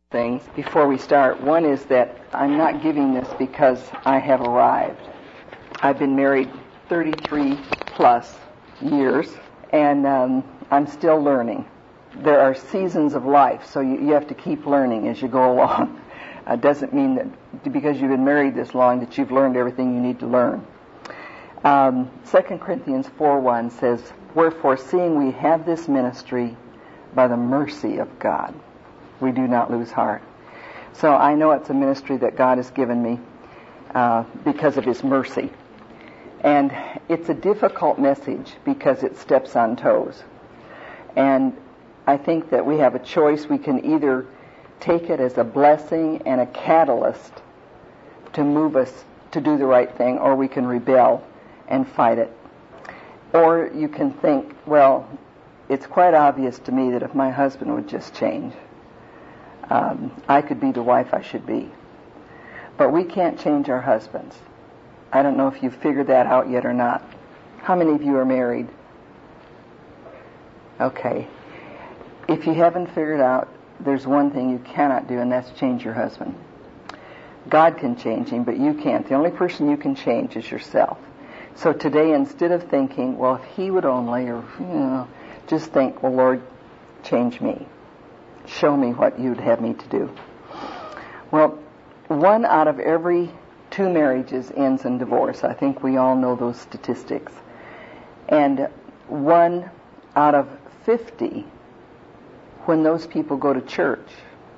Things before we start. One is that I'm not giving this because I have arrived. I've been married 33 plus years, and I'm still learning. There are seasons of life, so you have to keep learning as you go along. It doesn't mean that because you've been married this long that you've learned everything you need to learn. 2 Corinthians 4:1 says, "Wherefore, seeing we have this ministry by the mercy of God, we do not lose heart." So I know it's a ministry that God has given me because of His mercy. And it's a difficult message because it steps on toes. And I think that we have a choice. We can either take it as a blessing and a catalyst to move us to do the right thing, or we can rebel and fight it. Or you can think, well, it's quite obvious to me that if my husband would just change, I could be the wife I should be. But we can't change our husbands. I don't know if you've figured that out yet or not. How many of you are married? Okay. If you haven't figured out, there's one thing you cannot do, and that's change your husband. God can change him, but you can't. The only person you can change is yourself. So today, instead of thinking, well, if he would only, or, just think, well, Lord, change me. Show me what you'd have me to do. Well, 1 out of every 2 marriages ends in divorce. I think we all know those statistics. And 1 out of 50 when those people go to church.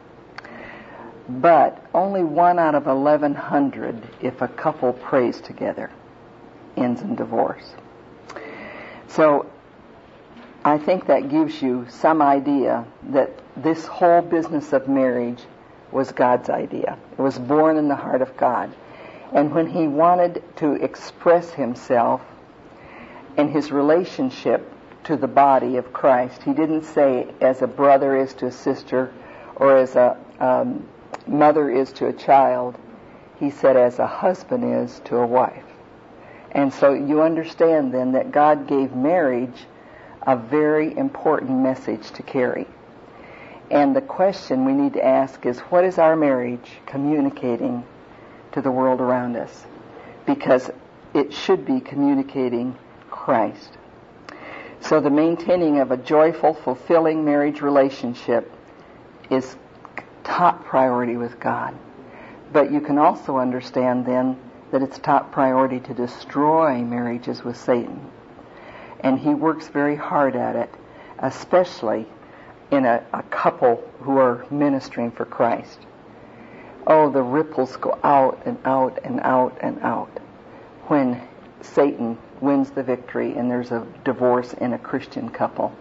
But only 1 out of 1,100 if a couple prays together ends in divorce. So I think that gives you some idea that this whole business of marriage was God's idea. It was born in the heart of God. And when He wanted to express Himself in His relationship to the body of Christ, He didn't say as a brother is to a sister or as a mother is to a child. He said as a husband is to a wife. And so you understand then that God gave marriage a very important message to carry. And the question we need to ask is, what is our marriage communicating to the world around us? Because it should be communicating Christ. So the maintaining of a joyful, fulfilling marriage relationship is top priority with God. But you can also understand then that it's top priority to destroy marriages with Satan. And he works very hard at it, especially in a couple who are ministering for Christ. Oh, the ripples go out and out and out and out when Satan wins the victory and there's a divorce in a Christian couple.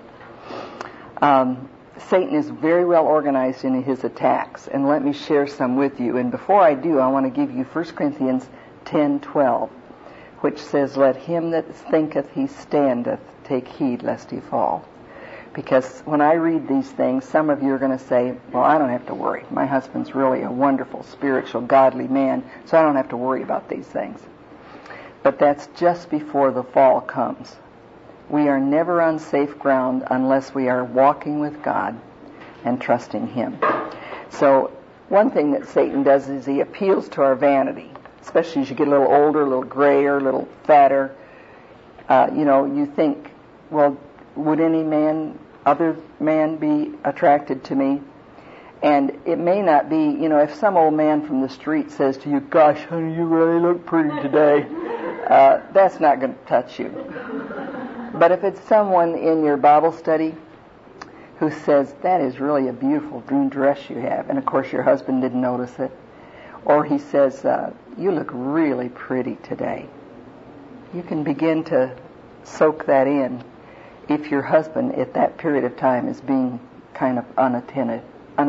Satan is very well organized in his attacks, and let me share some with you. And before I do, I want to give you 1 Corinthians 10:12, which says, "Let him that thinketh he standeth take heed lest he fall." Because when I read these things, some of you are going to say, well, I don't have to worry. My husband's really a wonderful, spiritual, godly man, so I don't have to worry about these things. But that's just before the fall comes. We are never on safe ground unless we are walking with God and trusting Him. So one thing that Satan does is he appeals to our vanity, especially as you get a little older, a little grayer, a little fatter. You think, well, would any other man be attracted to me? And it may not be, if some old man from the street says to you, "Gosh, honey, you really look pretty today," that's not going to touch you. But if it's someone in your Bible study who says, "That is really a beautiful green dress you have," and of course your husband didn't notice it, or he says, "You look really pretty today," you can begin to soak that in if your husband at that period of time is being kind of unattentive.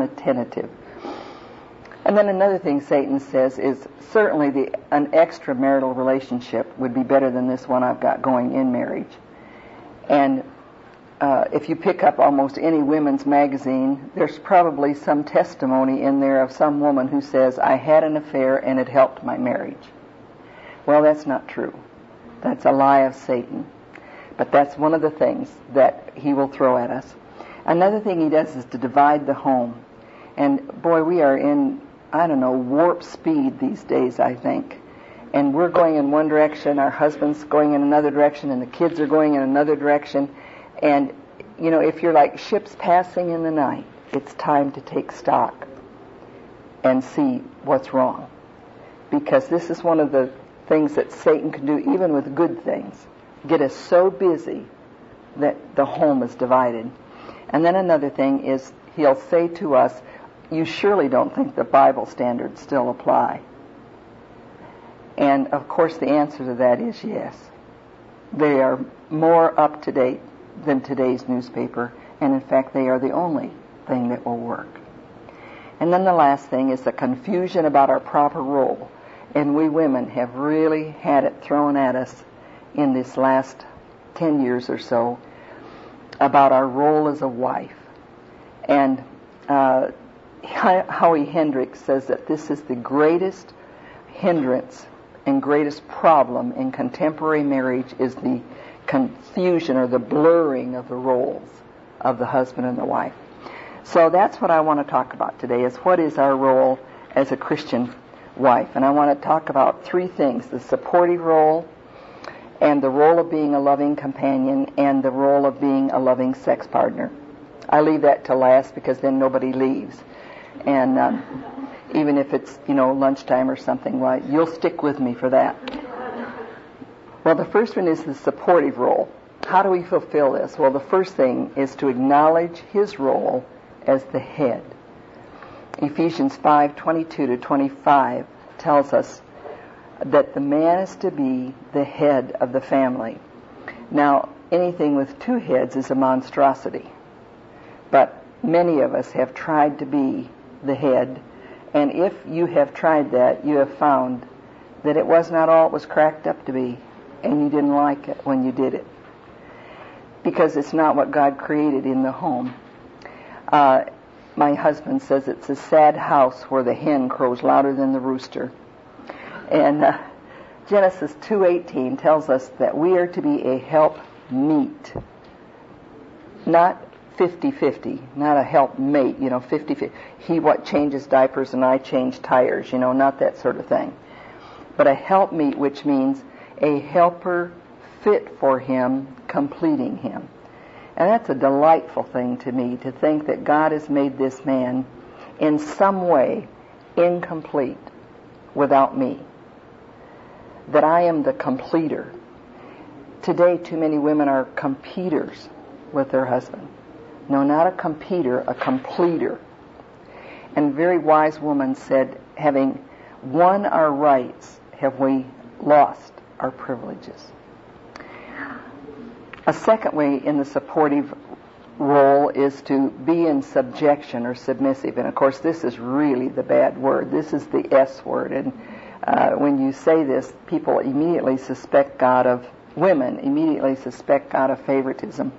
And then another thing Satan says is certainly an extramarital relationship would be better than this one I've got going in marriage. And if you pick up almost any women's magazine, there's probably some testimony in there of some woman who says, "I had an affair and it helped my marriage." Well, that's not true. That's a lie of Satan. But that's one of the things that he will throw at us. Another thing he does is to divide the home. And boy, we are in, warp speed these days, I think. And we're going in one direction, our husband's going in another direction, and the kids are going in another direction. And, if you're like ships passing in the night, it's time to take stock and see what's wrong. Because this is one of the things that Satan can do, even with good things. Get us so busy that the home is divided. And then another thing is, he'll say to us, you surely don't think the Bible standards still apply. And of course the answer to that is yes. They are more up to date than today's newspaper, and in fact they are the only thing that will work. And then the last thing is the confusion about our proper role. And we women have really had it thrown at us in this last 10 years or so about our role as a wife. And Howie Hendricks says that this is the greatest hindrance and greatest problem in contemporary marriage is the confusion or the blurring of the roles of the husband and the wife. So that's what I want to talk about today, is what is our role as a Christian wife. And I want to talk about three things: the supportive role, and the role of being a loving companion, and the role of being a loving sex partner. I leave that to last because then nobody leaves. And even if it's, lunchtime or something, well, you'll stick with me for that. Well, the first one is the supportive role. How do we fulfill this? Well, the first thing is to acknowledge his role as the head. Ephesians 5:22-25 tells us that the man is to be the head of the family. Now, anything with two heads is a monstrosity. But many of us have tried to be the head. And if you have tried that, you have found that it was not all it was cracked up to be, and you didn't like it when you did it. Because it's not what God created in the home. My husband says it's a sad house where the hen crows louder than the rooster. And Genesis 2:18 tells us that we are to be a helpmeet. Not 50-50, not a helpmate, 50-50. He changes diapers and I change tires, not that sort of thing. But a helpmeet, which means a helper fit for him, completing him. And that's a delightful thing to me, to think that God has made this man in some way incomplete without me. That I am the completer. Today, too many women are competers with their husband. No, not a competer, a completer. And a very wise woman said, having won our rights, have we lost our privileges? A second way in the supportive role is to be in subjection or submissive. And of course, this is really the bad word. This is the S word. And when you say this, people immediately suspect God of women, immediately suspect God of favoritism.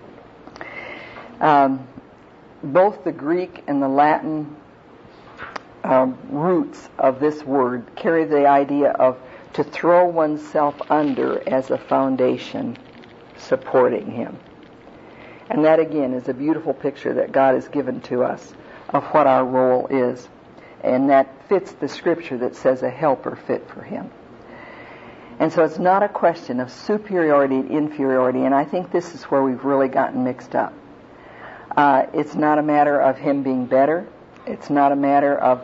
Both the Greek and the Latin roots of this word carry the idea of to throw oneself under as a foundation supporting him. And that again is a beautiful picture that God has given to us of what our role is. And that fits the scripture that says a helper fit for him. And so it's not a question of superiority and inferiority, and I think this is where we've really gotten mixed up. It's not a matter of him being better. It's not a matter of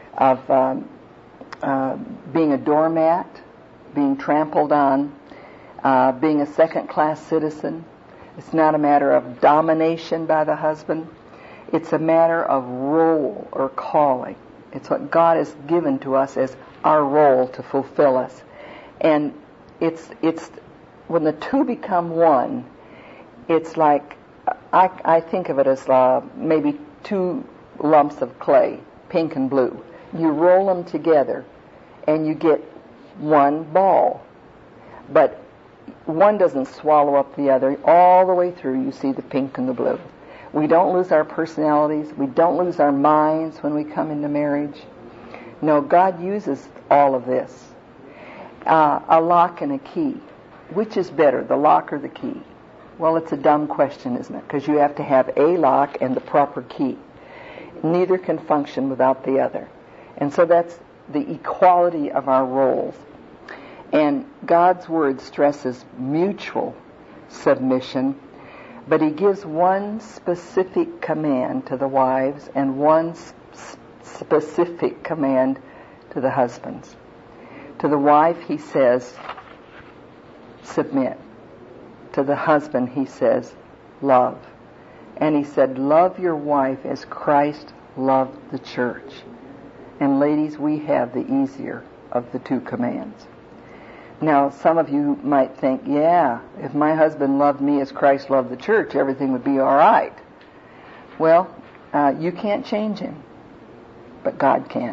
being a doormat, being trampled on, being a second-class citizen. It's not a matter of domination by the husband. It's a matter of role or calling. It's what God has given to us as our role to fulfill us. And it's when the two become one, it's like, I think of it as maybe two lumps of clay, pink and blue. You roll them together and you get one ball. But one doesn't swallow up the other. All the way through you see the pink and the blue. We don't lose our personalities. We don't lose our minds when we come into marriage. No, God uses all of this. A lock and a key. Which is better, the lock or the key? Well, it's a dumb question, isn't it? Because you have to have a lock and the proper key. Neither can function without the other. And so that's the equality of our roles. And God's Word stresses mutual submission, but He gives one specific command to the wives and one specific command to the husbands. To the wife, He says, submit. To the husband, He says, love. And He said, love your wife as Christ loved the church. And ladies, we have the easier of the two commands. Now, some of you might think, yeah, if my husband loved me as Christ loved the church, everything would be all right. Well, you can't change him, but God can.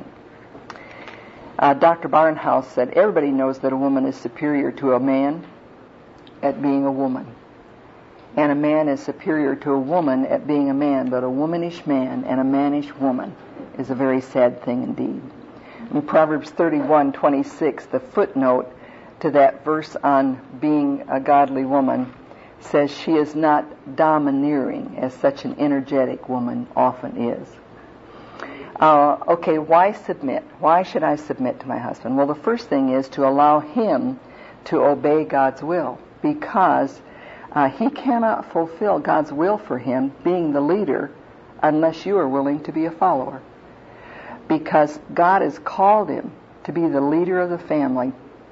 Dr. Barnhouse said, everybody knows that a woman is superior to a man at being a woman. And a man is superior to a woman at being a man, but a womanish man and a mannish woman is a very sad thing indeed. In Proverbs 31:26, the footnote to that verse on being a godly woman says she is not domineering as such an energetic woman often is. Okay, why submit? Why should I submit to my husband? Well, the first thing is to allow him to obey God's will, because he cannot fulfill God's will for him, being the leader, unless you are willing to be a follower. Because God has called him to be the leader of the family.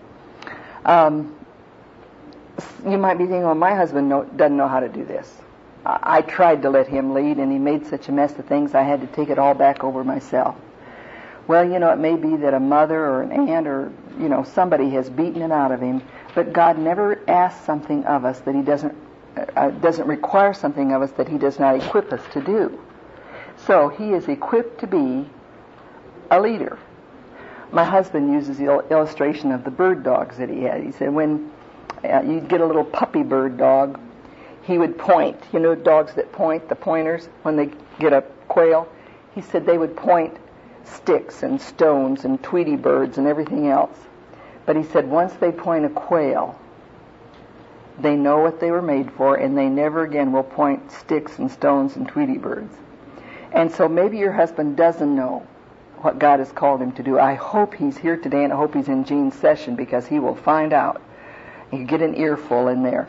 You might be thinking, well, my husband doesn't know how to do this. I tried to let him lead, and he made such a mess of things I had to take it all back over myself. Well, it may be that a mother or an aunt or, somebody has beaten it out of him, but God never asks something of us that He doesn't require something of us that He does not equip us to do. So He is equipped to be a leader. My husband uses the illustration of the bird dogs that he had. He said when you'd get a little puppy bird dog, he would point. Dogs that point, the pointers, when they get a quail, he said they would point sticks and stones and Tweety birds and everything else. But he said once they point a quail, they know what they were made for, and they never again will point sticks and stones and Tweety birds. And so maybe your husband doesn't know what God has called him to do. I hope he's here today, and I hope he's in Jean's session, because he will find out. You get an earful in there.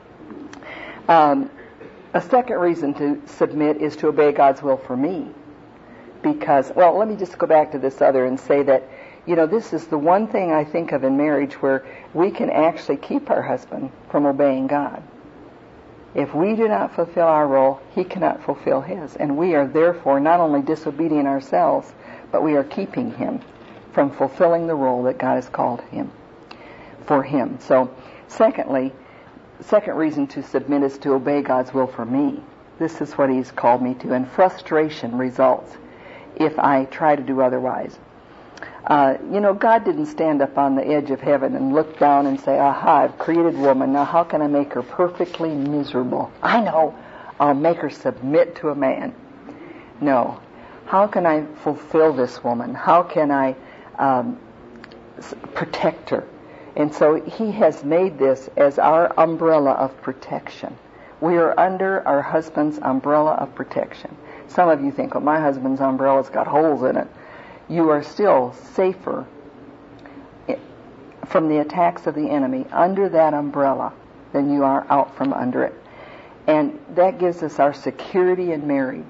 A second reason to submit is to obey God's will for me. Because, well, let me just go back to this other and say that, this is the one thing I think of in marriage where we can actually keep our husband from obeying God. If we do not fulfill our role, he cannot fulfill his. And we are therefore not only disobedient ourselves, but we are keeping him from fulfilling the role that God has called him for him. So, second reason to submit is to obey God's will for me. This is what He's called me to, and frustration results if I try to do otherwise. God didn't stand up on the edge of heaven and look down and say, aha, I've created woman, now how can I make her perfectly miserable? I know, I'll make her submit to a man. No. How can I fulfill this woman? How can I protect her? And so He has made this as our umbrella of protection. We are under our husband's umbrella of protection. Some of you think, well, my husband's umbrella's got holes in it. You are still safer from the attacks of the enemy under that umbrella than you are out from under it. And that gives us our security in marriage.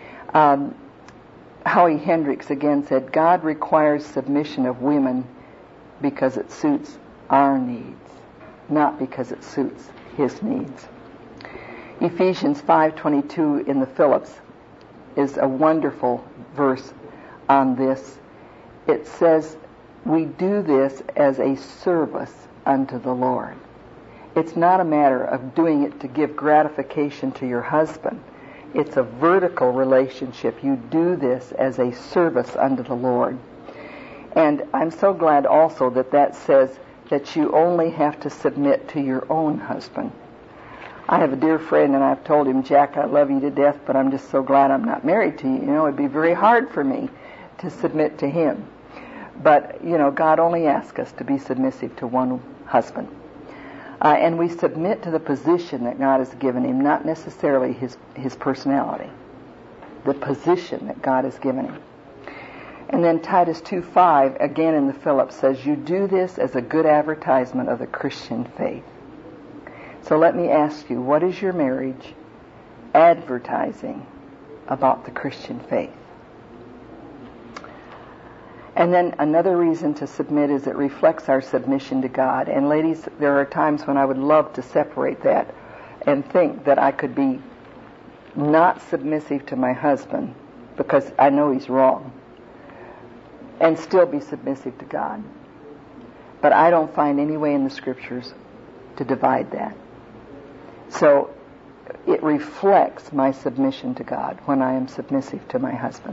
Howie Hendricks again said, God requires submission of women because it suits our needs, not because it suits His needs. Ephesians 5:22 in the Phillips is a wonderful verse on this. It says, we do this as a service unto the Lord. It's not a matter of doing it to give gratification to your husband. It's a vertical relationship. You do this as a service unto the Lord. And I'm so glad also that says that you only have to submit to your own husband. I have a dear friend, and I've told him, Jack, I love you to death, but I'm just so glad I'm not married to you. It'd be very hard for me to submit to him. But, God only asks us to be submissive to one husband. And we submit to the position that God has given him, not necessarily his personality. the position that God has given him. And then Titus 2:5, again in the Phillips, says, you do this as a good advertisement of the Christian faith. So let me ask you, what is your marriage advertising about the Christian faith? And then another reason to submit is it reflects our submission to God. And ladies, there are times when I would love to separate that and think that I could be not submissive to my husband because I know he's wrong, and still be submissive to God. But I don't find any way in the Scriptures to divide that. So it reflects my submission to God when I am submissive to my husband.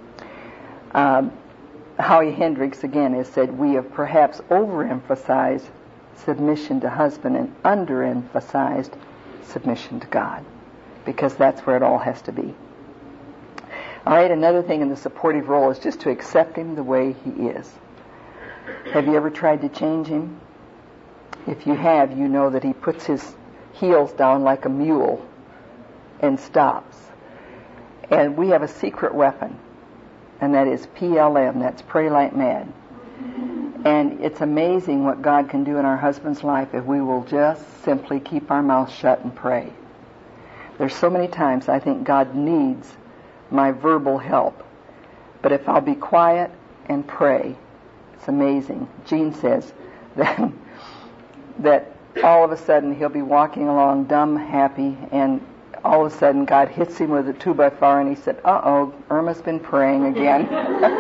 Howie Hendricks, again, has said, we have perhaps overemphasized submission to husband and underemphasized submission to God, because that's where it all has to be. All right, another thing in the supportive role is just to accept him the way he is. Have you ever tried to change him? If you have, you know that he puts his heels down like a mule and stops. And we have a secret weapon, and that is PLM, that's Pray Like Mad. And it's amazing what God can do in our husband's life if we will just simply keep our mouth shut and pray. There's so many times I think God needs my verbal help. But if I'll be quiet and pray, it's amazing. Jean says that all of a sudden he'll be walking along dumb, happy, and all of a sudden God hits him with a 2x4 and he said, uh-oh, Irma's been praying again.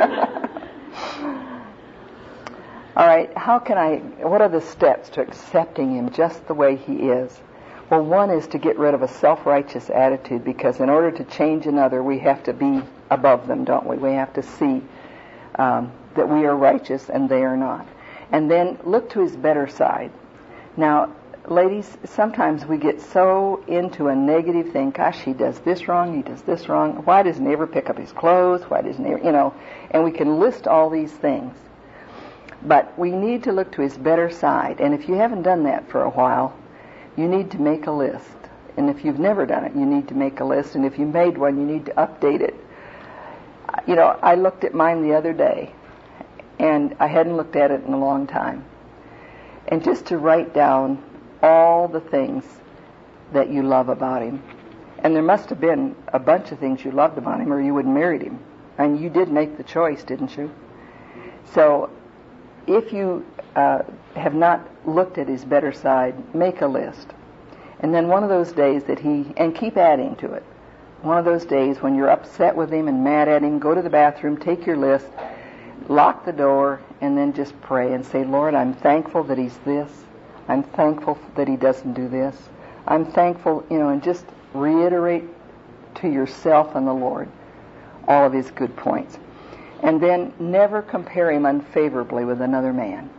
All right, what are the steps to accepting him just the way he is? Well, one is to get rid of a self-righteous attitude, because in order to change another, we have to be above them, don't we? We have to see that we are righteous and they are not. And then look to his better side. Now, ladies, sometimes we get so into a negative thing. Gosh, he does this wrong, he does this wrong. Why doesn't he ever pick up his clothes? Why doesn't he ever, and we can list all these things. But we need to look to his better side. And if you haven't done that for a while, you need to make a list. And if you've never done it, you need to make a list. And if you made one, you need to update it. I looked at mine the other day, and I hadn't looked at it in a long time. And just to write down all the things that you love about him. And there must have been a bunch of things you loved about him, or you wouldn't have married him. And you did make the choice, didn't you? So if you have not looked at his better side, make a list. And then one of those days and keep adding to it. One of those days when you're upset with him and mad at him, go to the bathroom, take your list, lock the door, and then just pray and say, Lord, I'm thankful that he's this. I'm thankful that he doesn't do this. I'm thankful, and just reiterate to yourself and the Lord all of his good points. And then never compare him unfavorably with another man.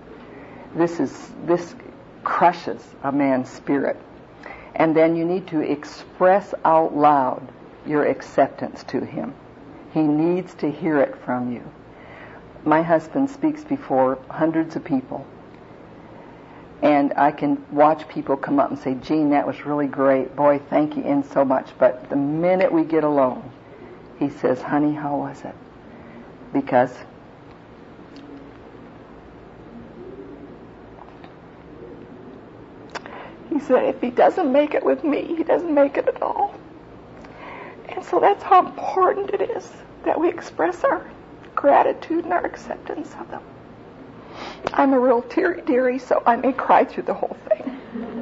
This crushes a man's spirit. And then you need to express out loud your acceptance to him. He needs to hear it from you. My husband speaks before hundreds of people. And I can watch people come up and say, Gene, that was really great. Boy, thank you in so much. But the minute we get alone, he says, honey, how was it? Because he said, if he doesn't make it with me, he doesn't make it at all. And so that's how important it is that we express our gratitude and our acceptance of them. I'm a real teary-deary, so I may cry through the whole thing.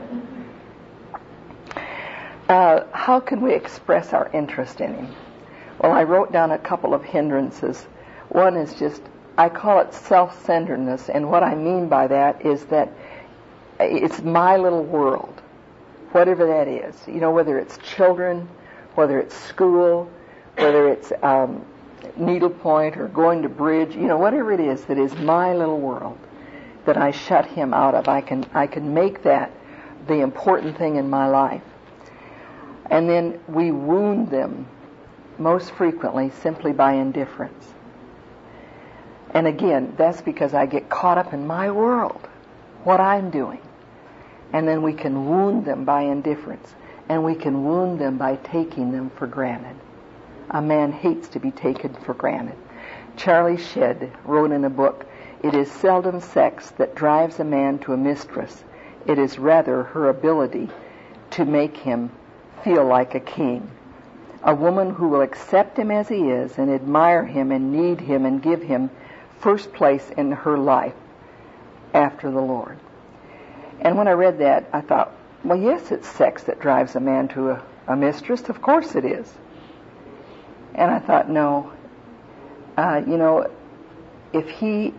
How can we express our interest in him? Well, I wrote down a couple of hindrances. One is I call it self-centeredness, and what I mean by that is that it's my little world, whatever that is. Whether it's children, whether it's school, whether it's needlepoint or going to bridge, whatever it is that is my little world that I shut him out of. I can make that the important thing in my life. And then we wound them most frequently simply by indifference. And again, that's because I get caught up in my world, what I'm doing. And then we can wound them by indifference. And we can wound them by taking them for granted. A man hates to be taken for granted. Charlie Shedd wrote in a book, "It is seldom sex that drives a man to a mistress. It is rather her ability to make him feel like a king. A woman who will accept him as he is and admire him and need him and give him first place in her life after the Lord." And when I read that, I thought, well, yes, it's sex that drives a man to a mistress. Of course it is. And I thought, no, if he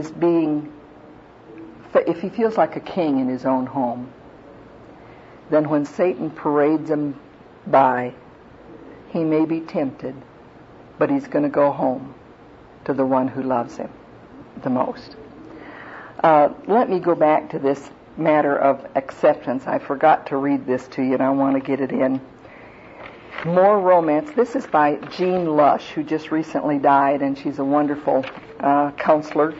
feels like a king in his own home, then when Satan parades him by, he may be tempted, but he's going to go home to the one who loves him the most. Let me go back to this matter of acceptance. I forgot to read this to you, and I want to get it in. More Romance. This is by Jean Lush, who just recently died, and she's a wonderful counselor.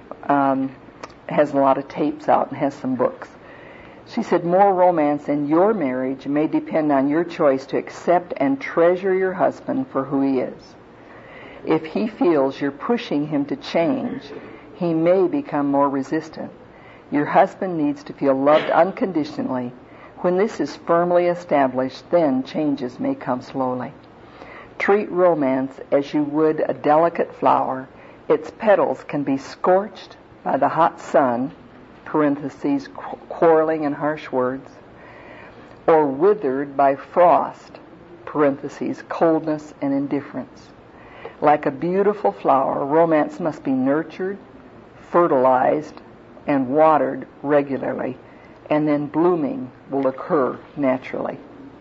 Has a lot of tapes out and has some books. She said, more romance in your marriage may depend on your choice to accept and treasure your husband for who he is. If he feels you're pushing him to change, he may become more resistant. Your husband needs to feel loved unconditionally. When this is firmly established, then changes may come slowly. Treat romance as you would a delicate flower. Its petals can be scorched by the hot sun, parentheses, quarreling and harsh words, or withered by frost, parentheses, coldness and indifference. Like a beautiful flower, romance must be nurtured, fertilized, and watered regularly, and then blooming will occur naturally.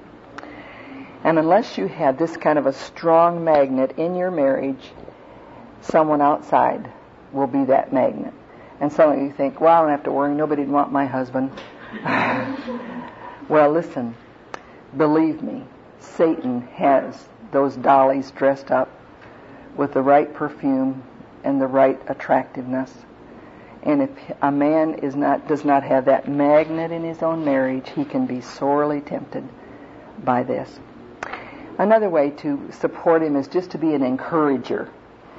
And unless you have this kind of a strong magnet in your marriage, someone outside will be that magnet. And some of you think, well, I don't have to worry, nobody'd want my husband. Well, listen, believe me, Satan has those dollies dressed up with the right perfume and the right attractiveness. And if a man does not have that magnet in his own marriage, he can be sorely tempted by this. Another way to support him is just to be an encourager.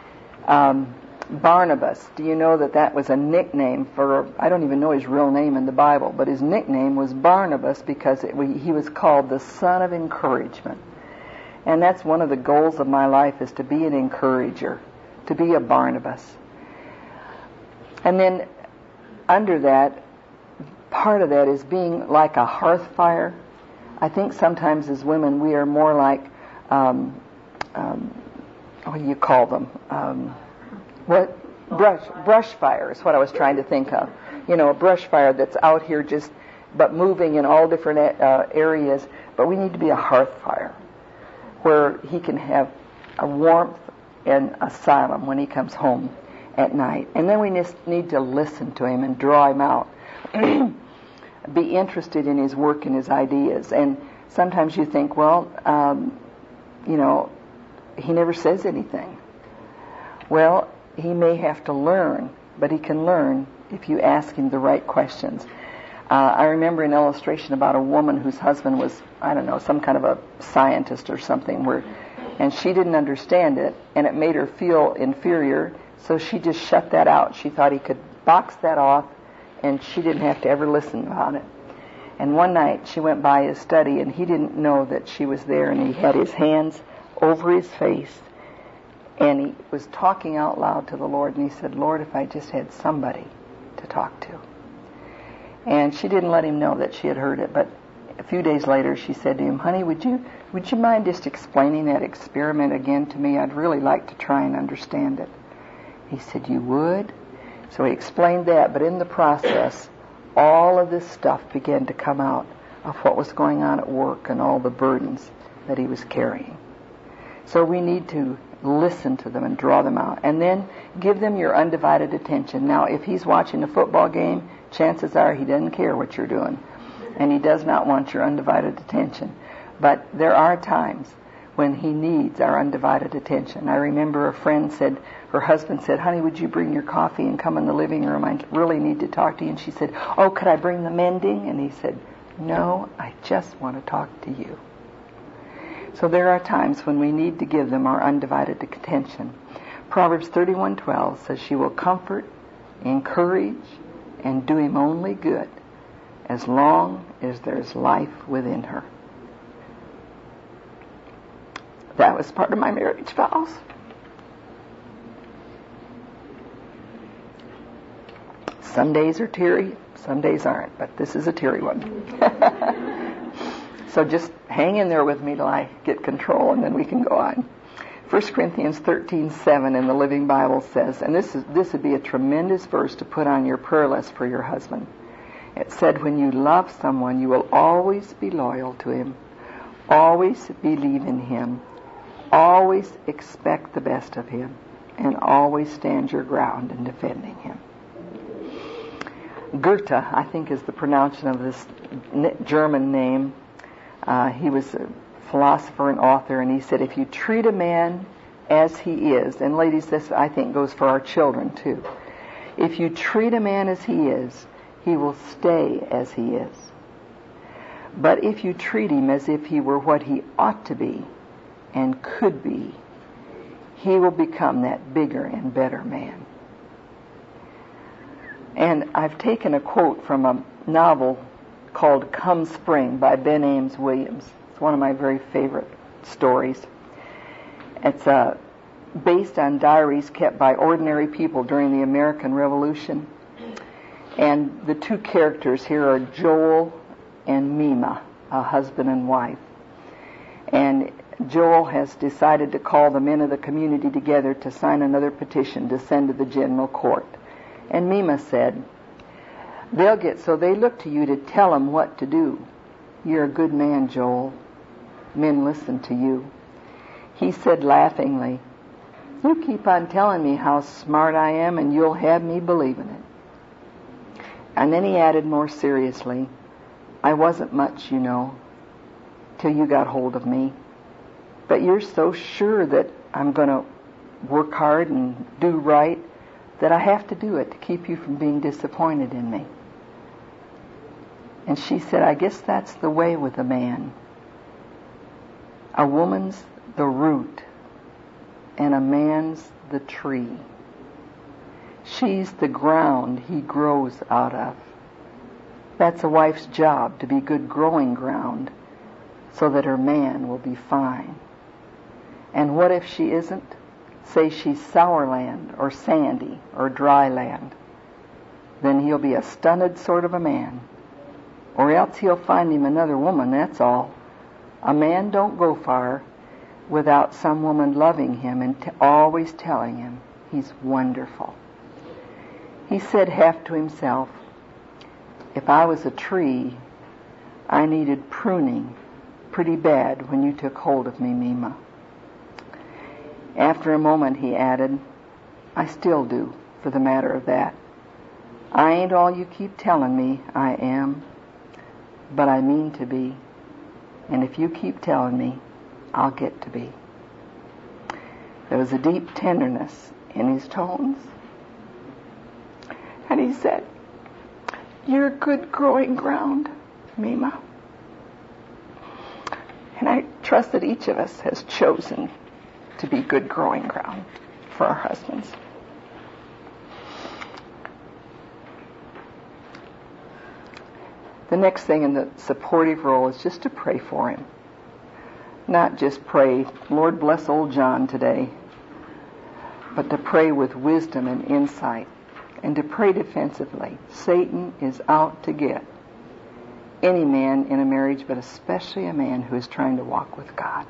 Barnabas, do you know that was a nickname for, I don't even know his real name in the Bible, but his nickname was Barnabas because he was called the son of encouragement. And that's one of the goals of my life, is to be an encourager, to be a Barnabas. And then under that, part of that is being like a hearth fire. I think sometimes as women we are more like, what do you call them? Brush fire is what I was trying to think of. A brush fire that's out here but moving in all different areas. But we need to be a hearth fire where he can have a warmth and asylum when he comes home at night. And then we need to listen to him and draw him out. Be interested in his work and his ideas. And sometimes you think, well, he never says anything. Well, he may have to learn, but he can learn if you ask him the right questions. I remember an illustration about a woman whose husband was, some kind of a scientist or something, and she didn't understand it, and it made her feel inferior, so she just shut that out. She thought he could box that off, and she didn't have to ever listen about it. And one night she went by his study, and he didn't know that she was there, and he had his hands over his face, and he was talking out loud to the Lord, and he said, Lord, if I just had somebody to talk to. And she didn't let him know that she had heard it, but a few days later she said to him, honey, would you mind just explaining that experiment again to me? I'd really like to try and understand it. He said, you would? So he explained that, but in the process, all of this stuff began to come out of what was going on at work and all the burdens that he was carrying. So we need to listen to them and draw them out. And then give them your undivided attention. Now, if he's watching a football game, chances are he doesn't care what you're doing. And he does not want your undivided attention. But there are times when he needs our undivided attention. I remember a friend said, her husband said, honey, would you bring your coffee and come in the living room? I really need to talk to you. And she said, oh, could I bring the mending? And he said, no, I just want to talk to you. So there are times when we need to give them our undivided attention. Proverbs 31:12 says she will comfort, encourage, and do him only good as long as there's life within her. That was part of my marriage vows. Some days are teary, some days aren't, but this is a teary one. So just hang in there with me till I get control, and then we can go on. 1 Corinthians 13:7 in the Living Bible says, and this would be a tremendous verse to put on your prayer list for your husband. It said, when you love someone, you will always be loyal to him, always believe in him, always expect the best of him, and always stand your ground in defending him. Goethe, I think is the pronunciation of this German name. He was a philosopher and author, and he said, if you treat a man as he is, and ladies, this I think goes for our children too. If you treat a man as he is, he will stay as he is. But if you treat him as if he were what he ought to be and could be, he will become that bigger and better man. And I've taken a quote from a novel called Come Spring by Ben Ames Williams. It's one of my very favorite stories. It's based on diaries kept by ordinary people during the American Revolution. And the two characters here are Joel and Mima, a husband and wife. And Joel has decided to call the men of the community together to sign another petition to send to the general court. And Mima said, so they look to you to tell them what to do. You're a good man, Joel. Men listen to you. He said laughingly, you keep on telling me how smart I am and you'll have me believing it. And then he added more seriously, I wasn't much, you know, till you got hold of me. But you're so sure that I'm going to work hard and do right that I have to do it to keep you from being disappointed in me. And she said, I guess that's the way with a man. A woman's the root and a man's the tree. She's the ground he grows out of. That's a wife's job, to be good growing ground so that her man will be fine. And what if she isn't? Say she's sour land or sandy or dry land. Then he'll be a stunted sort of a man. Or else he'll find him another woman, that's all. A man don't go far without some woman loving him and always telling him he's wonderful. He said half to himself, if I was a tree, I needed pruning pretty bad when you took hold of me, Mima. After a moment he added, I still do, for the matter of that. I ain't all you keep telling me I am, but I mean to be. And if you keep telling me, I'll get to be. There was a deep tenderness in his tones. And he said, you're good growing ground, Mima. And I trust that each of us has chosen to be good growing ground for our husbands. The next thing in the supportive role is just to pray for him. Not just pray, Lord bless old John today, but to pray with wisdom and insight, and to pray defensively. Satan is out to get any man in a marriage, but especially a man who is trying to walk with God.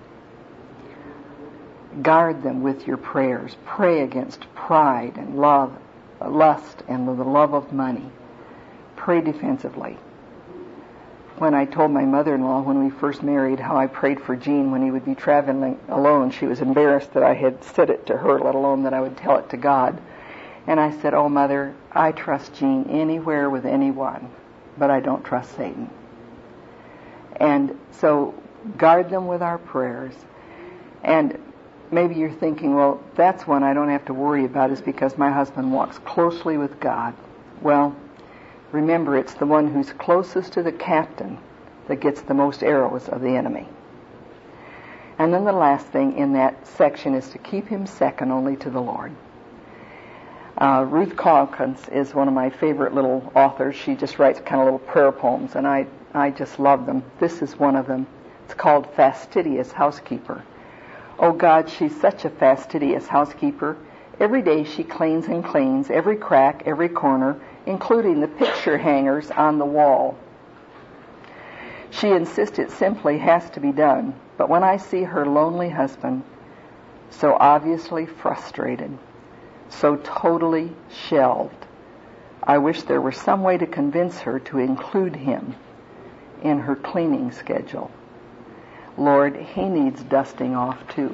Guard them with your prayers. Pray against pride and lust and the love of money. Pray defensively. When I told my mother-in-law when we first married how I prayed for Gene when he would be traveling alone, she was embarrassed that I had said it to her, let alone that I would tell it to God. And I said, oh, Mother, I trust Gene anywhere with anyone, but I don't trust Satan. And so guard them with our prayers. And maybe you're thinking, well, that's one I don't have to worry about is because my husband walks closely with God. Well, remember, it's the one who's closest to the captain that gets the most arrows of the enemy. And then the last thing in that section is to keep him second only to the Lord. Ruth Calkins is one of my favorite little authors. She just writes kind of little prayer poems, and I just love them. This is one of them. It's called Fastidious Housekeeper. Oh God, she's such a fastidious housekeeper. Every day she cleans and cleans every crack, every corner, including the picture hangers on the wall. She insists it simply has to be done, but when I see her lonely husband, so obviously frustrated, so totally shelved, I wish there were some way to convince her to include him in her cleaning schedule. Lord, he needs dusting off too.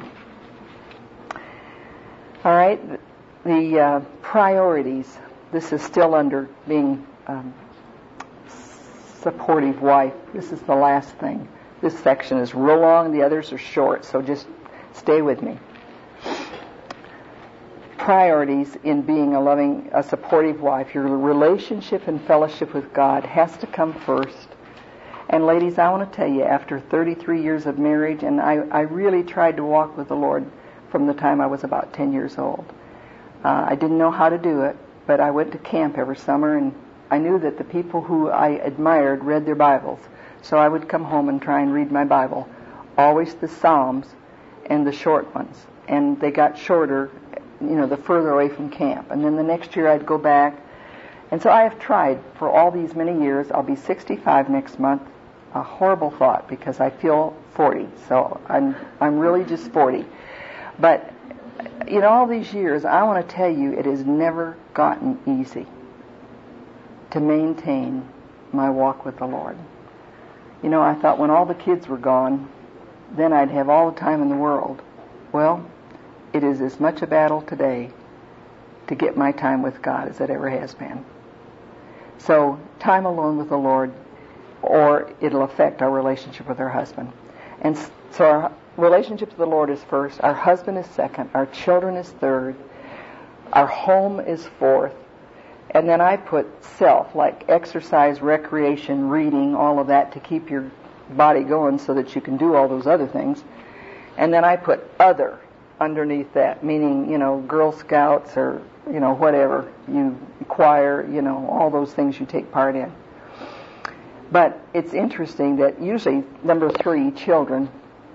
All right, the priorities. This is still under being supportive wife. This is the last thing. This section is real long, the others are short, so just stay with me. Priorities in being a supportive wife. Your relationship and fellowship with God has to come first. And ladies, I want to tell you, after 33 years of marriage, and I really tried to walk with the Lord from the time I was about 10 years old. I didn't know how to do it, but I went to camp every summer, and I knew that the people who I admired read their Bibles. So I would come home and try and read my Bible, always the Psalms and the short ones. And they got shorter, the further away from camp. And then the next year I'd go back. And so I have tried for all these many years. I'll be 65 next month. A horrible thought, because I feel 40. So I'm really just 40. But in all these years, I want to tell you, it has never gotten easy to maintain my walk with the Lord. I thought when all the kids were gone, then I'd have all the time in the world. Well, it is as much a battle today to get my time with God as it ever has been. So, time alone with the Lord, or it'll affect our relationship with our husband. And so our relationship to the Lord is first, our husband is second, our children is third, our home is fourth, and then I put self, like exercise, recreation, reading, all of that to keep your body going so that you can do all those other things. And then I put other underneath that, meaning, Girl Scouts or, whatever, you choir, all those things you take part in. But it's interesting that usually, number 3, children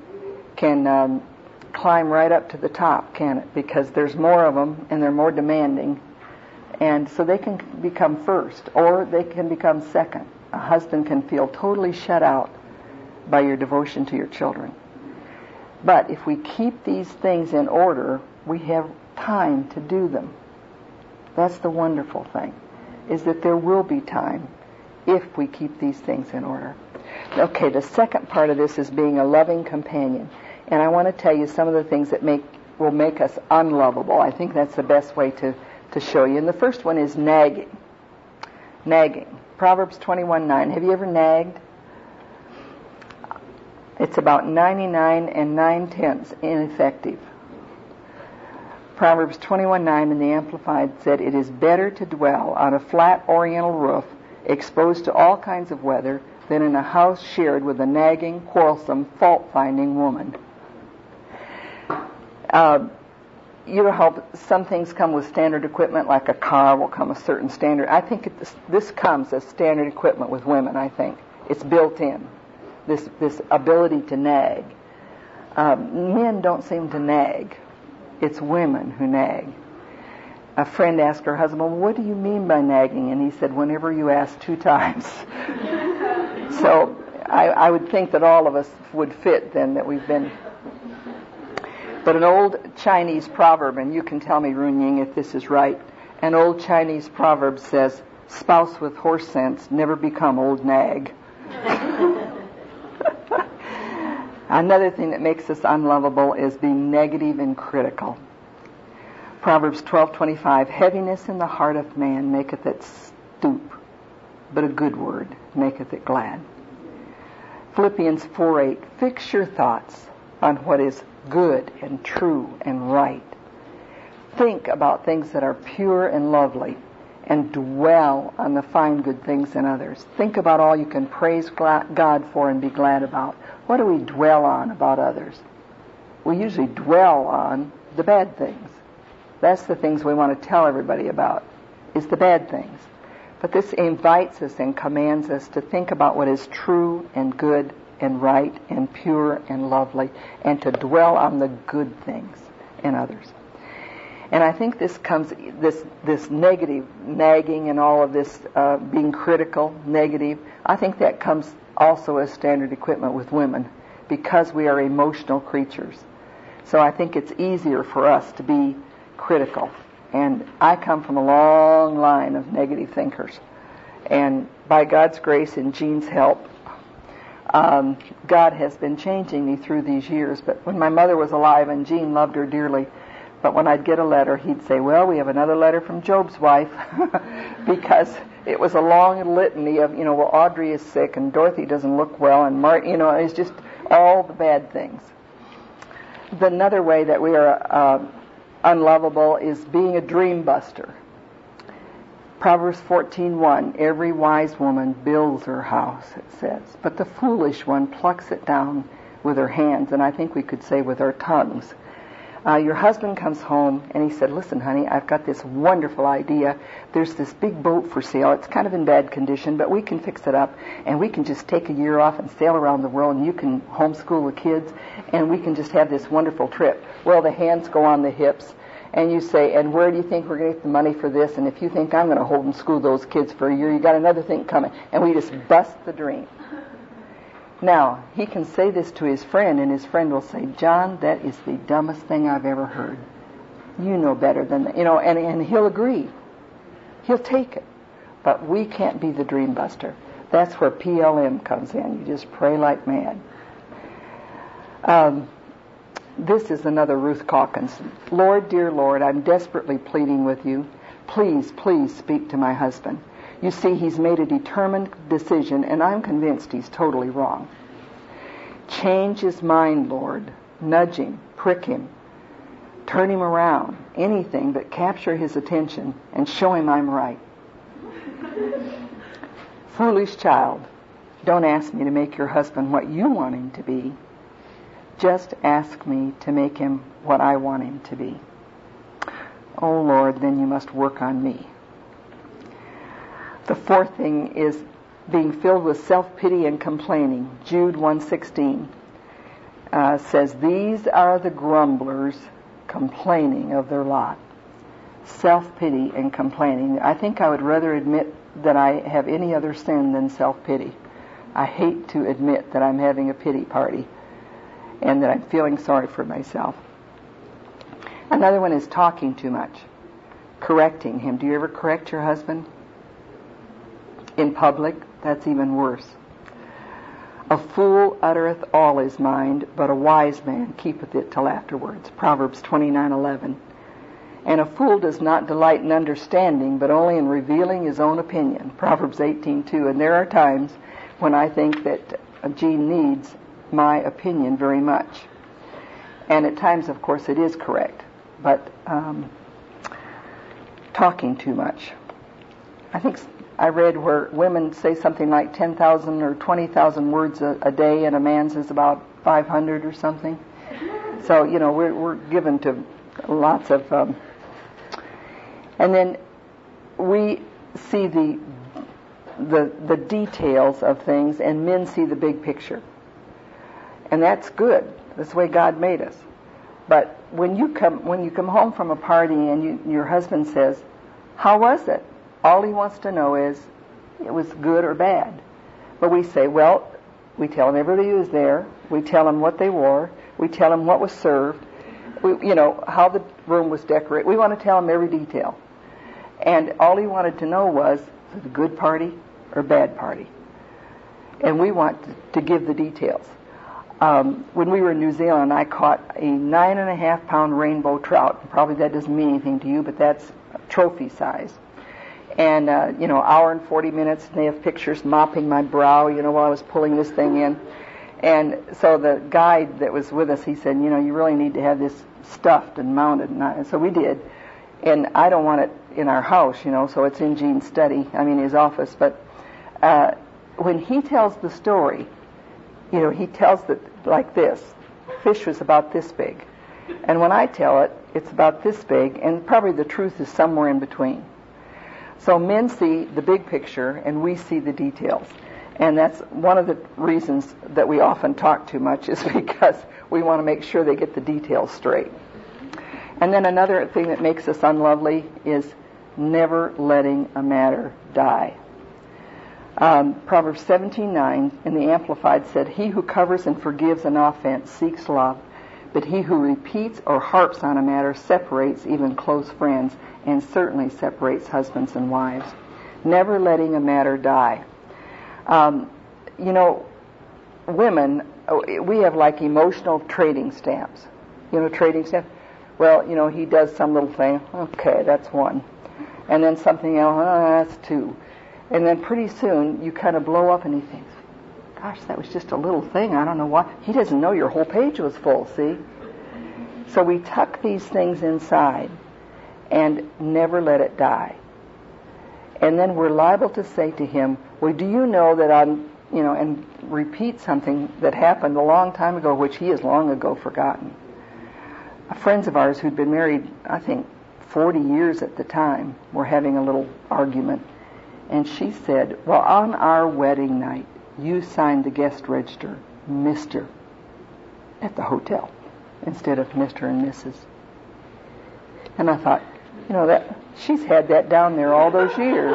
can climb right up to the top, can it? Because there's more of them and they're more demanding. And so they can become first, or they can become second. A husband can feel totally shut out by your devotion to your children. But if we keep these things in order, we have time to do them. That's the wonderful thing, is that there will be time if we keep these things in order. Okay, the second part of this is being a loving companion. And I want to tell you some of the things that will make us unlovable. I think that's the best way to show you. And the first one is nagging. Nagging. Proverbs 21:9. Have you ever nagged? It's about 99 9/10 ineffective. Proverbs 21:9 in the Amplified said, "It is better to dwell on a flat oriental roof, exposed to all kinds of weather, than in a house shared with a nagging, quarrelsome, fault-finding woman." You know how some things come with standard equipment, like a car will come with certain standard. I think this comes as standard equipment with women, I think. It's built in, this ability to nag. Men don't seem to nag. It's women who nag. A friend asked her husband, "Well, what do you mean by nagging?" And he said, "Whenever you ask 2 times. So I would think that all of us would fit then, that we've been. But an old Chinese proverb, and you can tell me, Runying, if this is right, an old Chinese proverb says, "Spouse with horse sense never become old nag." Another thing that makes us unlovable is being negative and critical. Proverbs 12:25, "Heaviness in the heart of man maketh it stoop, but a good word maketh it glad." Philippians 4:8, "Fix your thoughts on what is good and true and right. Think about things that are pure and lovely, and dwell on the fine good things in others." Think about all you can praise God for and be glad about. What do we dwell on about others? we usually dwell on the bad things. That's the things we want to tell everybody about, is the bad things. But this invites us and commands us to think about what is true and good and right and pure and lovely, and to dwell on the good things in others. And I think this comes, this negative, nagging and all of this being critical, negative, I think that comes also as standard equipment with women, because we are emotional creatures. So I think it's easier for us to be critical. And I come from a long line of negative thinkers. And by God's grace and Jean's help, God has been changing me through these years. But when my mother was alive, and Jean loved her dearly, but when I'd get a letter, he'd say, well, we have another letter from Job's wife, because it was a long litany of, well, Audrey is sick, and Dorothy doesn't look well, and it's just all the bad things. Another way that we are unlovable is being a dream buster. Proverbs 14:1, every wise woman builds her house, it says, but the foolish one plucks it down with her hands, and I think we could say with our tongues. Your husband comes home and he said, listen, honey, I've got this wonderful idea. There's this big boat for sale. It's kind of in bad condition, but we can fix it up, and we can just take a year off and sail around the world, and you can homeschool the kids, and we can just have this wonderful trip. Well, the hands go on the hips, and you say, and where do you think we're going to get the money for this? And if you think I'm going to homeschool those kids for a year, you got another thing coming. And we just bust the dream. Now, he can say this to his friend, and his friend will say, John, that is the dumbest thing I've ever heard. You know better than that. And he'll agree. He'll take it. But we can't be the dream buster. That's where PLM comes in. You just pray like mad. This is another Ruth Calkins. Lord, dear Lord, I'm desperately pleading with you. Please, please speak to my husband. You see, he's made a determined decision, and I'm convinced he's totally wrong. Change his mind, Lord. Nudge him, prick him, turn him around, anything but capture his attention and show him I'm right. Foolish child, don't ask me to make your husband what you want him to be. Just ask me to make him what I want him to be. Oh, Lord, then you must work on me. The fourth thing is being filled with self-pity and complaining. Jude 1:16 says, these are the grumblers complaining of their lot. Self-pity and complaining. I think I would rather admit that I have any other sin than self-pity. I hate to admit that I'm having a pity party and that I'm feeling sorry for myself. Another one is talking too much. Correcting him. Do you ever correct your husband? In public, that's even worse. A fool uttereth all his mind, but a wise man keepeth it till afterwards. Proverbs 29:11. And a fool does not delight in understanding, but only in revealing his own opinion. Proverbs 18:2. And there are times when I think that Jean needs my opinion very much. And at times, of course, it is correct. But talking too much. I think I read where women say something like 10,000 or 20,000 words a day, and a man says about 500 or something. So, we're given to lots of... and then we see the details of things, and men see the big picture. And that's good. That's the way God made us. But when you come home from a party and your husband says, how was it? All he wants to know is, it was good or bad. But we say, well, we tell him everybody who was there. We tell him what they wore. We tell him what was served. How the room was decorated. We want to tell him every detail. And all he wanted to know was it a good party or bad party? And we want to give the details. When we were in New Zealand, I caught a 9.5-pound rainbow trout. Probably that doesn't mean anything to you, but that's trophy size. And, hour and 40 minutes, and they have pictures mopping my brow, while I was pulling this thing in. And so the guide that was with us, he said, you really need to have this stuffed and mounted. And so we did. And I don't want it in our house, so it's in Gene's study, his office. But when he tells the story, he tells it like this. fish was about this big. And when I tell it, it's about this big, and probably the truth is somewhere in between. So men see the big picture, and we see the details. And that's one of the reasons that we often talk too much, is because we want to make sure they get the details straight. And then another thing that makes us unlovely is never letting a matter die. Proverbs 17:9 in the Amplified said, "He who covers and forgives an offense seeks love, but he who repeats or harps on a matter separates even close friends, and certainly separates husbands and wives." Never letting a matter die. Women, we have like emotional trading stamps. Trading stamps? Well, he does some little thing. Okay, that's one. And then something else, that's two. And then pretty soon you kind of blow up and he thinks, gosh, that was just a little thing. I don't know why. He doesn't know your whole page was full, see? So we tuck these things inside and never let it die. And then we're liable to say to him, well, do you know that and repeat something that happened a long time ago, which he has long ago forgotten. Friends of ours who'd been married, I think, 40 years at the time, were having a little argument. And she said, well, on our wedding night, you signed the guest register, Mr. at the hotel, instead of Mr. and Mrs. And I thought, that she's had that down there all those years.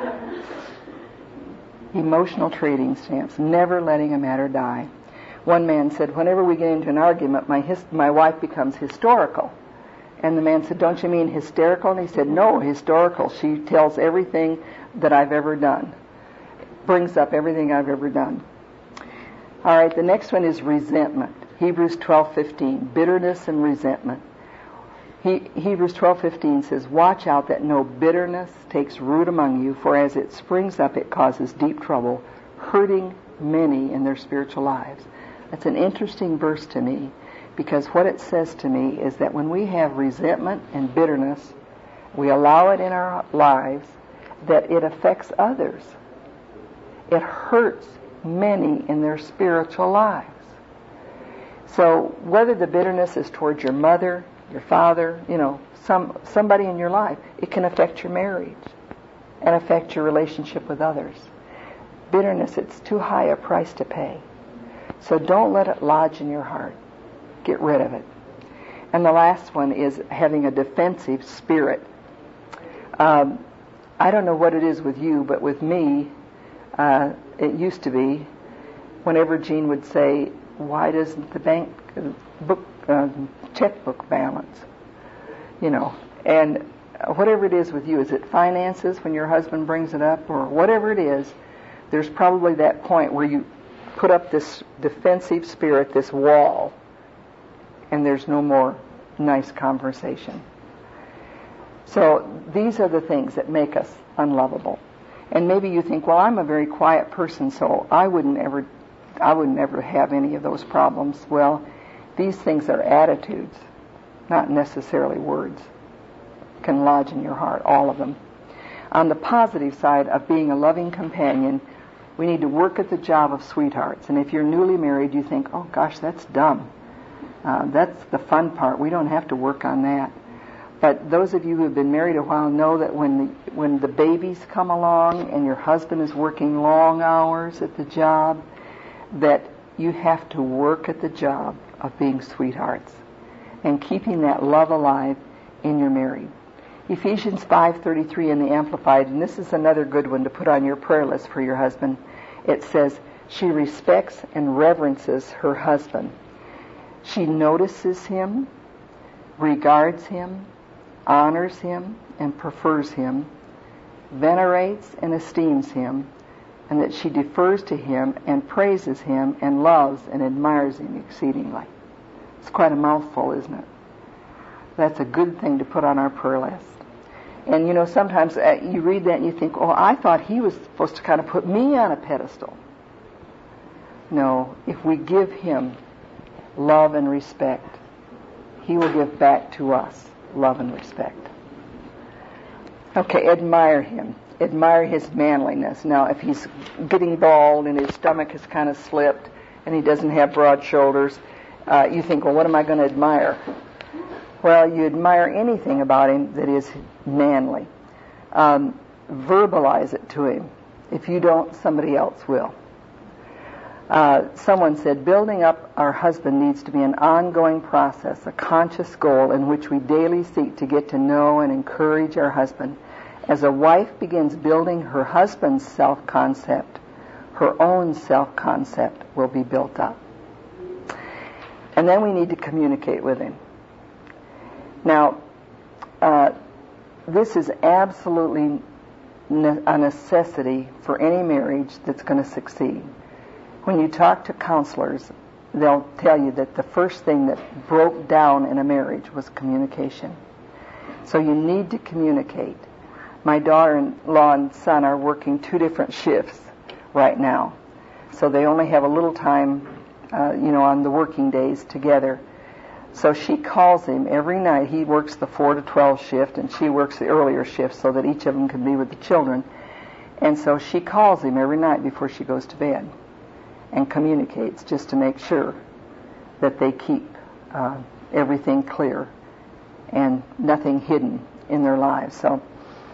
Emotional trading stamps, never letting a matter die. One man said, whenever we get into an argument, my wife becomes historical. And the man said, don't you mean hysterical? And he said, no, historical. She tells everything that I've ever done. Brings up everything I've ever done. All right, the next one is resentment. Hebrews 12:15, bitterness and resentment. Hebrews 12:15 says, watch out that no bitterness takes root among you, for as it springs up, it causes deep trouble, hurting many in their spiritual lives. That's an interesting verse to me, because what it says to me is that when we have resentment and bitterness, we allow it in our lives, that it affects others. It hurts many in their spiritual lives. So whether the bitterness is towards your mother, your father, somebody in your life, it can affect your marriage and affect your relationship with others. Bitterness, it's too high a price to pay. So don't let it lodge in your heart. Get rid of it. And the last one is having a defensive spirit. I don't know what it is with you, but with me, it used to be, whenever Jean would say, why doesn't the bank checkbook balance? And whatever it is with you, is it finances when your husband brings it up, or whatever it is, there's probably that point where you put up this defensive spirit, this wall, and there's no more nice conversation. So these are the things that make us unlovable. And maybe you think, well, I'm a very quiet person, so I wouldn't ever have any of those problems. Well, these things are attitudes, not necessarily words. Can lodge in your heart, all of them. On the positive side of being a loving companion, we need to work at the job of sweethearts. And if you're newly married, you think, oh gosh, that's dumb. That's the fun part. We don't have to work on that. But those of you who have been married a while know that when the babies come along and your husband is working long hours at the job, that you have to work at the job of being sweethearts and keeping that love alive in your marriage. Ephesians 5:33 in the Amplified, and this is another good one to put on your prayer list for your husband. It says, she respects and reverences her husband. She notices him, regards him, honors him, and prefers him, venerates and esteems him, and that she defers to him and praises him and loves and admires him exceedingly. It's quite a mouthful, isn't it? That's a good thing to put on our prayer list. And sometimes you read that and you think, oh, I thought he was supposed to kind of put me on a pedestal. No, if we give him love and respect, he will give back to us love and respect. Okay, admire him. Admire his manliness. Now, if he's getting bald and his stomach has kind of slipped and he doesn't have broad shoulders, You think, well, what am I going to admire? Well, you admire anything about him that is manly. Verbalize it to him. If you don't, somebody else will. Someone said, building up our husband needs to be an ongoing process, a conscious goal in which we daily seek to get to know and encourage our husband. As a wife begins building her husband's self-concept, her own self-concept will be built up. And then we need to communicate with him. Now, this is absolutely a necessity for any marriage that's going to succeed. When you talk to counselors, they'll tell you that the first thing that broke down in a marriage was communication. So you need to communicate. My daughter-in-law and son are working 2 different shifts right now. So they only have a little time, on the working days together. So she calls him every night. He works the 4 to 12 shift, and she works the earlier shift so that each of them can be with the children. And so she calls him every night before she goes to bed and communicates just to make sure that they keep everything clear and nothing hidden in their lives. So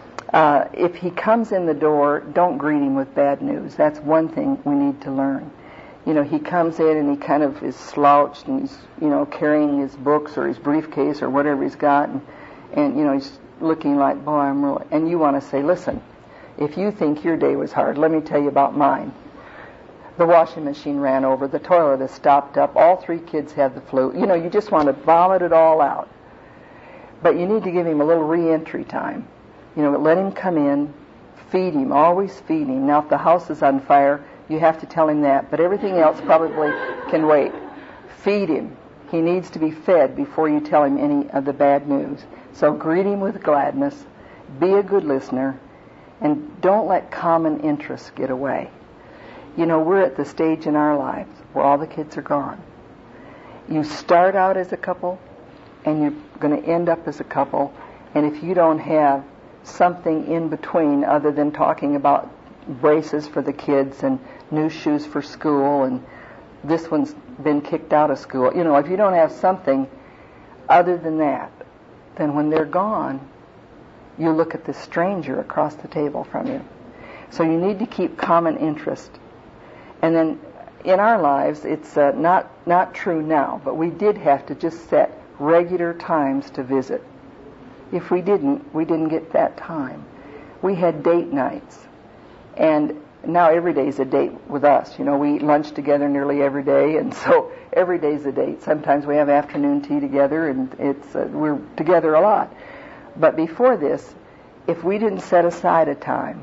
if he comes in the door, don't greet him with bad news. That's one thing we need to learn. He comes in and he kind of is slouched and he's, carrying his books or his briefcase or whatever he's got and he's looking like, boy, I'm really... And you want to say, listen, if you think your day was hard, let me tell you about mine. The washing machine ran over, the toilet is stopped up, all 3 kids have the flu. You just want to vomit it all out. But you need to give him a little re-entry time. Let him come in, feed him, always feed him. Now, if the house is on fire, you have to tell him that, but everything else probably can wait. Feed him. He needs to be fed before you tell him any of the bad news. So greet him with gladness, be a good listener, and don't let common interests get away. We're at the stage in our lives where all the kids are gone. You start out as a couple, and you're going to end up as a couple, and if you don't have something in between other than talking about braces for the kids and new shoes for school and this one's been kicked out of school, if you don't have something other than that, then when they're gone, you look at the stranger across the table from you. So you need to keep common interest. And then in our lives, it's not true now, but we did have to just set regular times to visit. If we didn't get that time. We had date nights. And now every day is a date with us. We eat lunch together nearly every day, and so every day is a date. Sometimes we have afternoon tea together, and we're together a lot. But before this, if we didn't set aside a time,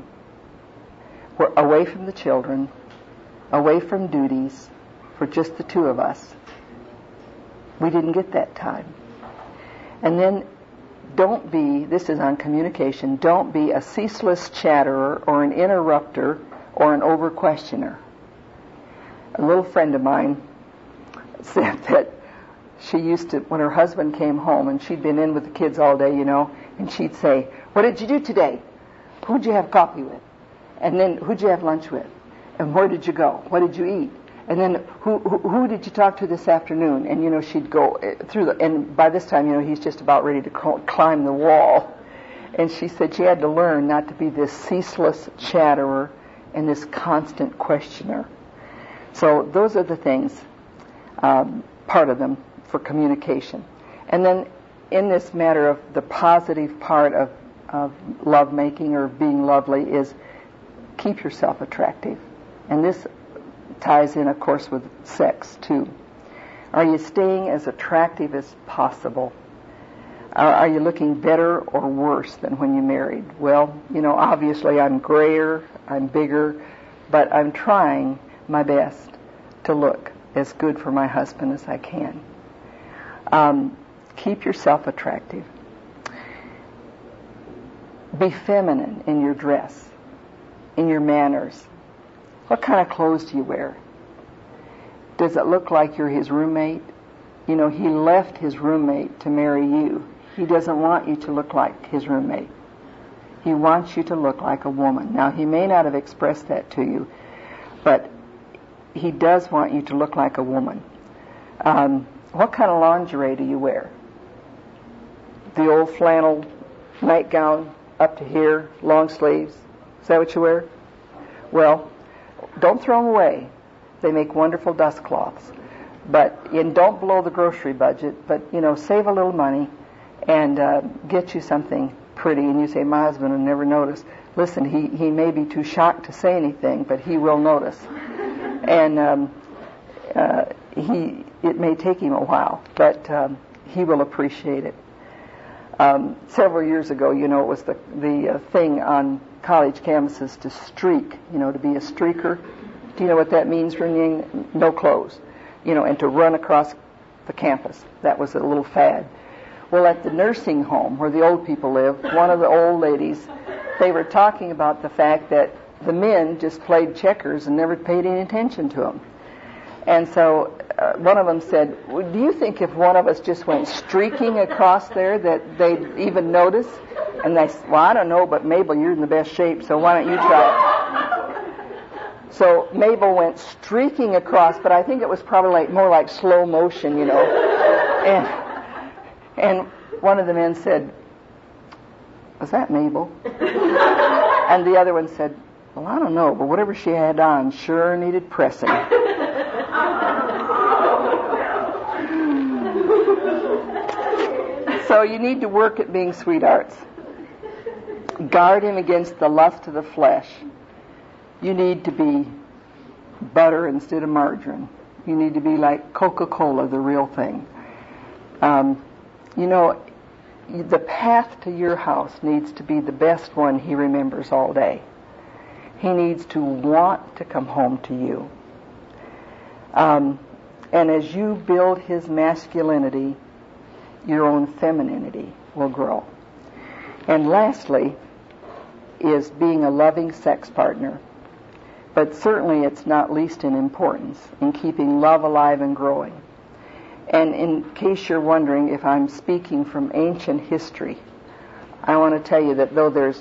we're away from the children, away from duties, for just the 2 of us, we didn't get that time. And then this is on communication, don't be a ceaseless chatterer or an interrupter or an over-questioner. A little friend of mine said that she used to, when her husband came home and she'd been in with the kids all day, and she'd say, what did you do today? Who'd you have coffee with? And then who'd you have lunch with? And where did you go? What did you eat? And then who did you talk to this afternoon? And, she'd go through and by this time, he's just about ready to climb the wall. And she said she had to learn not to be this ceaseless chatterer and this constant questioner. So those are the things, part of them, for communication. And then in this matter of the positive part of lovemaking or being lovely is keep yourself attractive. And this ties in, of course, with sex, too. Are you staying as attractive as possible? Are you looking better or worse than when you married? Well, obviously I'm grayer, I'm bigger, but I'm trying my best to look as good for my husband as I can. Keep yourself attractive. Be feminine in your dress, in your manners. What kind of clothes do you wear? Does it look like you're his roommate? He left his roommate to marry you. He doesn't want you to look like his roommate. He wants you to look like a woman. Now, he may not have expressed that to you, but he does want you to look like a woman. what kind of lingerie do you wear? The old flannel nightgown up to here, long sleeves? Is that what you wear? Well, don't throw them away. They make wonderful dust cloths. And don't blow the grocery budget, but, save a little money and get you something pretty. And you say, my husband will never notice. Listen, he may be too shocked to say anything, but he will notice. And it may take him a while, but he will appreciate it. Several years ago, it was the thing on college campuses to streak, to be a streaker. Do you know what that means, Renee? No clothes, and to run across the campus. That was a little fad. Well, at the nursing home where the old people live, one of the old ladies, they were talking about the fact that the men just played checkers and never paid any attention to them. And so one of them said, well, do you think if one of us just went streaking across there that they'd even notice? And they said, well, I don't know, but Mabel, you're in the best shape, so why don't you try it? So Mabel went streaking across, but I think it was probably more like slow motion, And one of the men said, was that Mabel? And the other one said, well, I don't know, but whatever she had on sure needed pressing. So you need to work at being sweethearts. Guard him against the lust of the flesh. You need to be butter instead of margarine. You need to be like Coca-Cola, the real thing. The path to your house needs to be the best one he remembers all day. He needs to want to come home to you. And as you build his masculinity, your own femininity will grow. And lastly is being a loving sex partner. But certainly it's not least in importance in keeping love alive and growing. And in case you're wondering if I'm speaking from ancient history, I want to tell you that though there's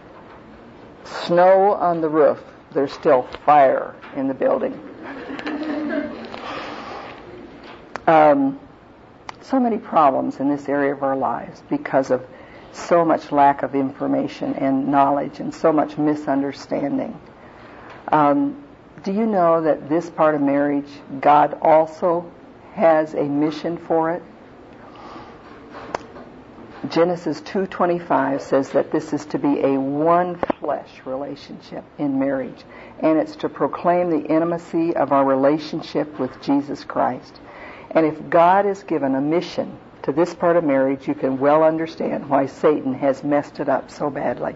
snow on the roof, there's still fire in the building. So many problems in this area of our lives because of so much lack of information and knowledge and so much misunderstanding. Do you know that this part of marriage, God also has a mission for it? Genesis 2:25 says that this is to be a one flesh relationship in marriage, and it's to proclaim the intimacy of our relationship with Jesus Christ. And if God has given a mission to this part of marriage, you can well understand why Satan has messed it up so badly.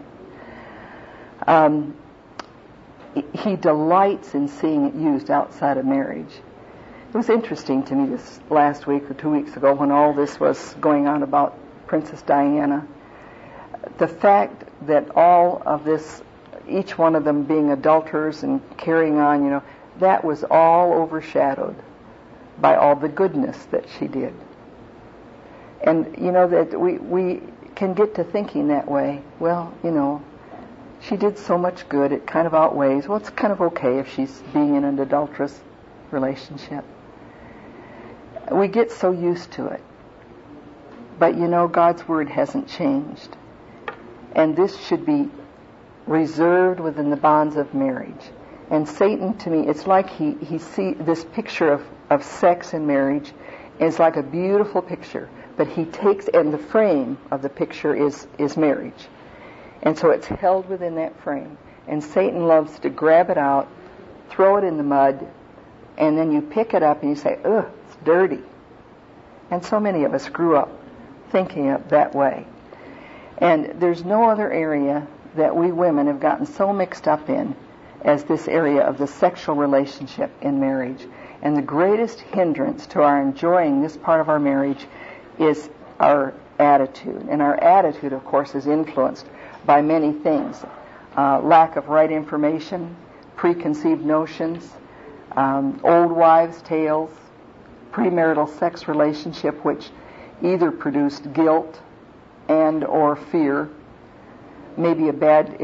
He delights in seeing it used outside of marriage. It was interesting to me this last week or 2 weeks ago when all this was going on about Princess Diana. The fact that all of this, each one of them being adulterers and carrying on, that was all overshadowed by all the goodness that she did. And, that we can get to thinking that way. Well, she did so much good, it kind of outweighs, well, it's kind of okay if she's being in an adulterous relationship. We get so used to it. But God's Word hasn't changed. And this should be reserved within the bonds of marriage. And Satan, to me, it's like he sees this picture of sex and marriage is like a beautiful picture. But he takes, and the frame of the picture is marriage. And so it's held within that frame. And Satan loves to grab it out, throw it in the mud, and then you pick it up and you say, ugh, it's dirty. And so many of us grew up thinking of that way. And there's no other area that we women have gotten so mixed up in as this area of the sexual relationship in marriage. And the greatest hindrance to our enjoying this part of our marriage is our attitude. And our attitude, of course, is influenced by many things. Lack of right information, preconceived notions, old wives' tales, premarital sex relationship, which either produced guilt and or fear, maybe a bad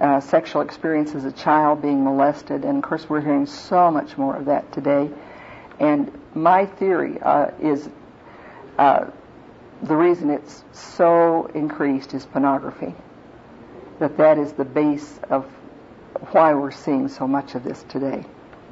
sexual experience as a child, being molested, and of course we're hearing so much more of that today. And my theory is the reason it's so increased is pornography. That is the base of why we're seeing so much of this today.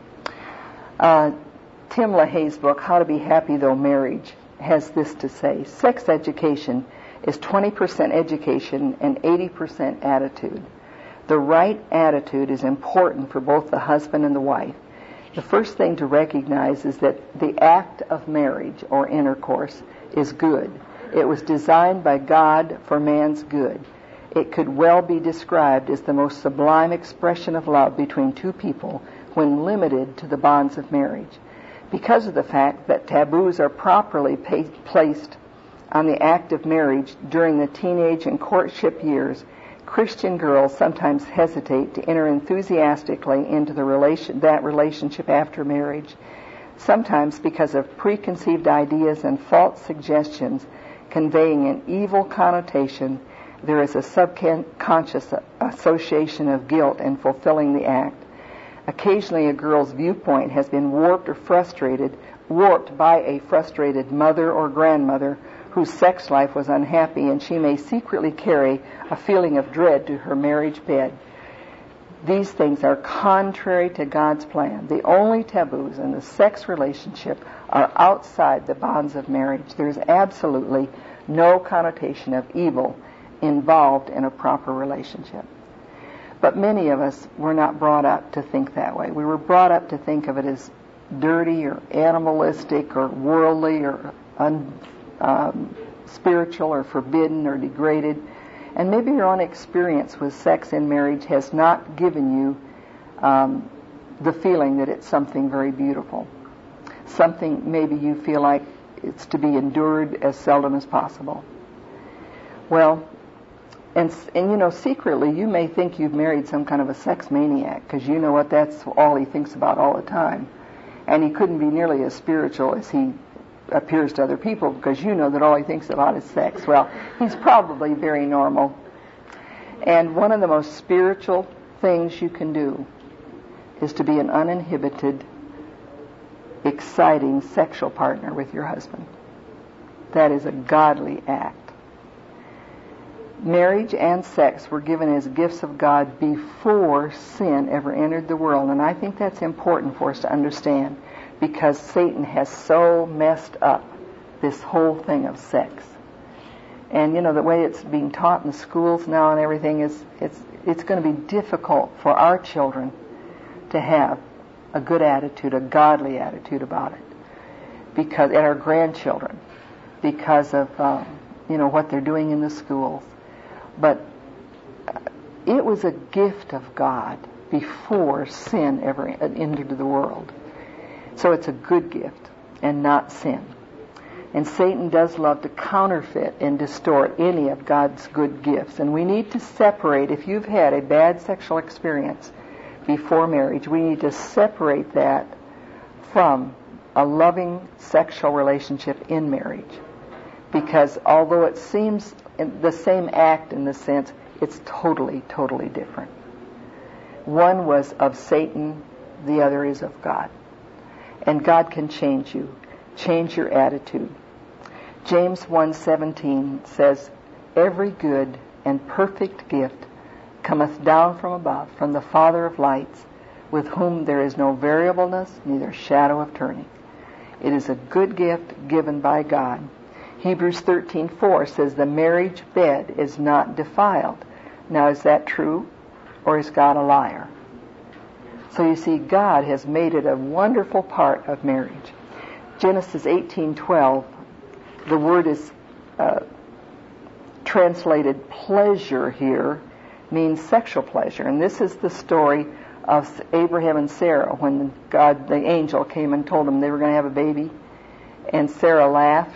Tim LaHaye's book, How to Be Happy Though Marriage, has this to say: sex education is 20% education and 80% attitude. The right attitude is important for both the husband and the wife. The first thing to recognize is that the act of marriage or intercourse is good. It was designed by God for man's good. It could well be described as the most sublime expression of love between two people when limited to the bonds of marriage. Because of the fact that taboos are properly placed on the act of marriage during the teenage and courtship years, Christian girls sometimes hesitate to enter enthusiastically into that relationship after marriage, sometimes because of preconceived ideas and false suggestions conveying an evil connotation. There is a subconscious association of guilt in fulfilling the act. Occasionally a girl's viewpoint has been warped by a frustrated mother or grandmother whose sex life was unhappy, and she may secretly carry a feeling of dread to her marriage bed. These things are contrary to God's plan. The only taboos in the sex relationship are outside the bonds of marriage. There's absolutely no connotation of evil involved in a proper relationship. But many of us were not brought up to think that way. We were brought up to think of it as dirty or animalistic or worldly or spiritual or forbidden or degraded. And maybe your own experience with sex in marriage has not given you the feeling that it's something very beautiful. Something maybe you feel like it's to be endured as seldom as possible. Well, and you know, secretly you may think you've married some kind of a sex maniac, because you know what, that's all he thinks about all the time. And he couldn't be nearly as spiritual as he appears to other people, because you know that all he thinks about is sex. Well, he's probably very normal. And one of the most spiritual things you can do is to be an uninhibited, exciting sexual partner with your husband. That is a godly act. Marriage and sex were given as gifts of God before sin ever entered the world, and I think that's important for us to understand, because Satan has so messed up this whole thing of sex. And you know, the way it's being taught in the schools now and everything is, it's going to be difficult for our children to have a good attitude, a godly attitude about it, and our grandchildren, because of what they're doing in the schools. But it was a gift of God before sin ever entered the world. So it's a good gift and not sin. And Satan does love to counterfeit and distort any of God's good gifts. And we need to separate, if you've had a bad sexual experience before marriage, we need to separate that from a loving sexual relationship in marriage. Because although it seems the same act in the sense, it's totally, totally different. One was of Satan, the other is of God. And God can change you, change your attitude. James 1:17 says, "Every good and perfect gift cometh down from above, from the Father of lights, with whom there is no variableness, neither shadow of turning." It is a good gift given by God. Hebrews 13:4 says the marriage bed is not defiled. Now, is that true, or is God a liar? So you see, God has made it a wonderful part of marriage. Genesis 18:12, the word is translated pleasure here, means sexual pleasure. And this is the story of Abraham and Sarah, when God, the angel, came and told them they were going to have a baby. And Sarah laughed.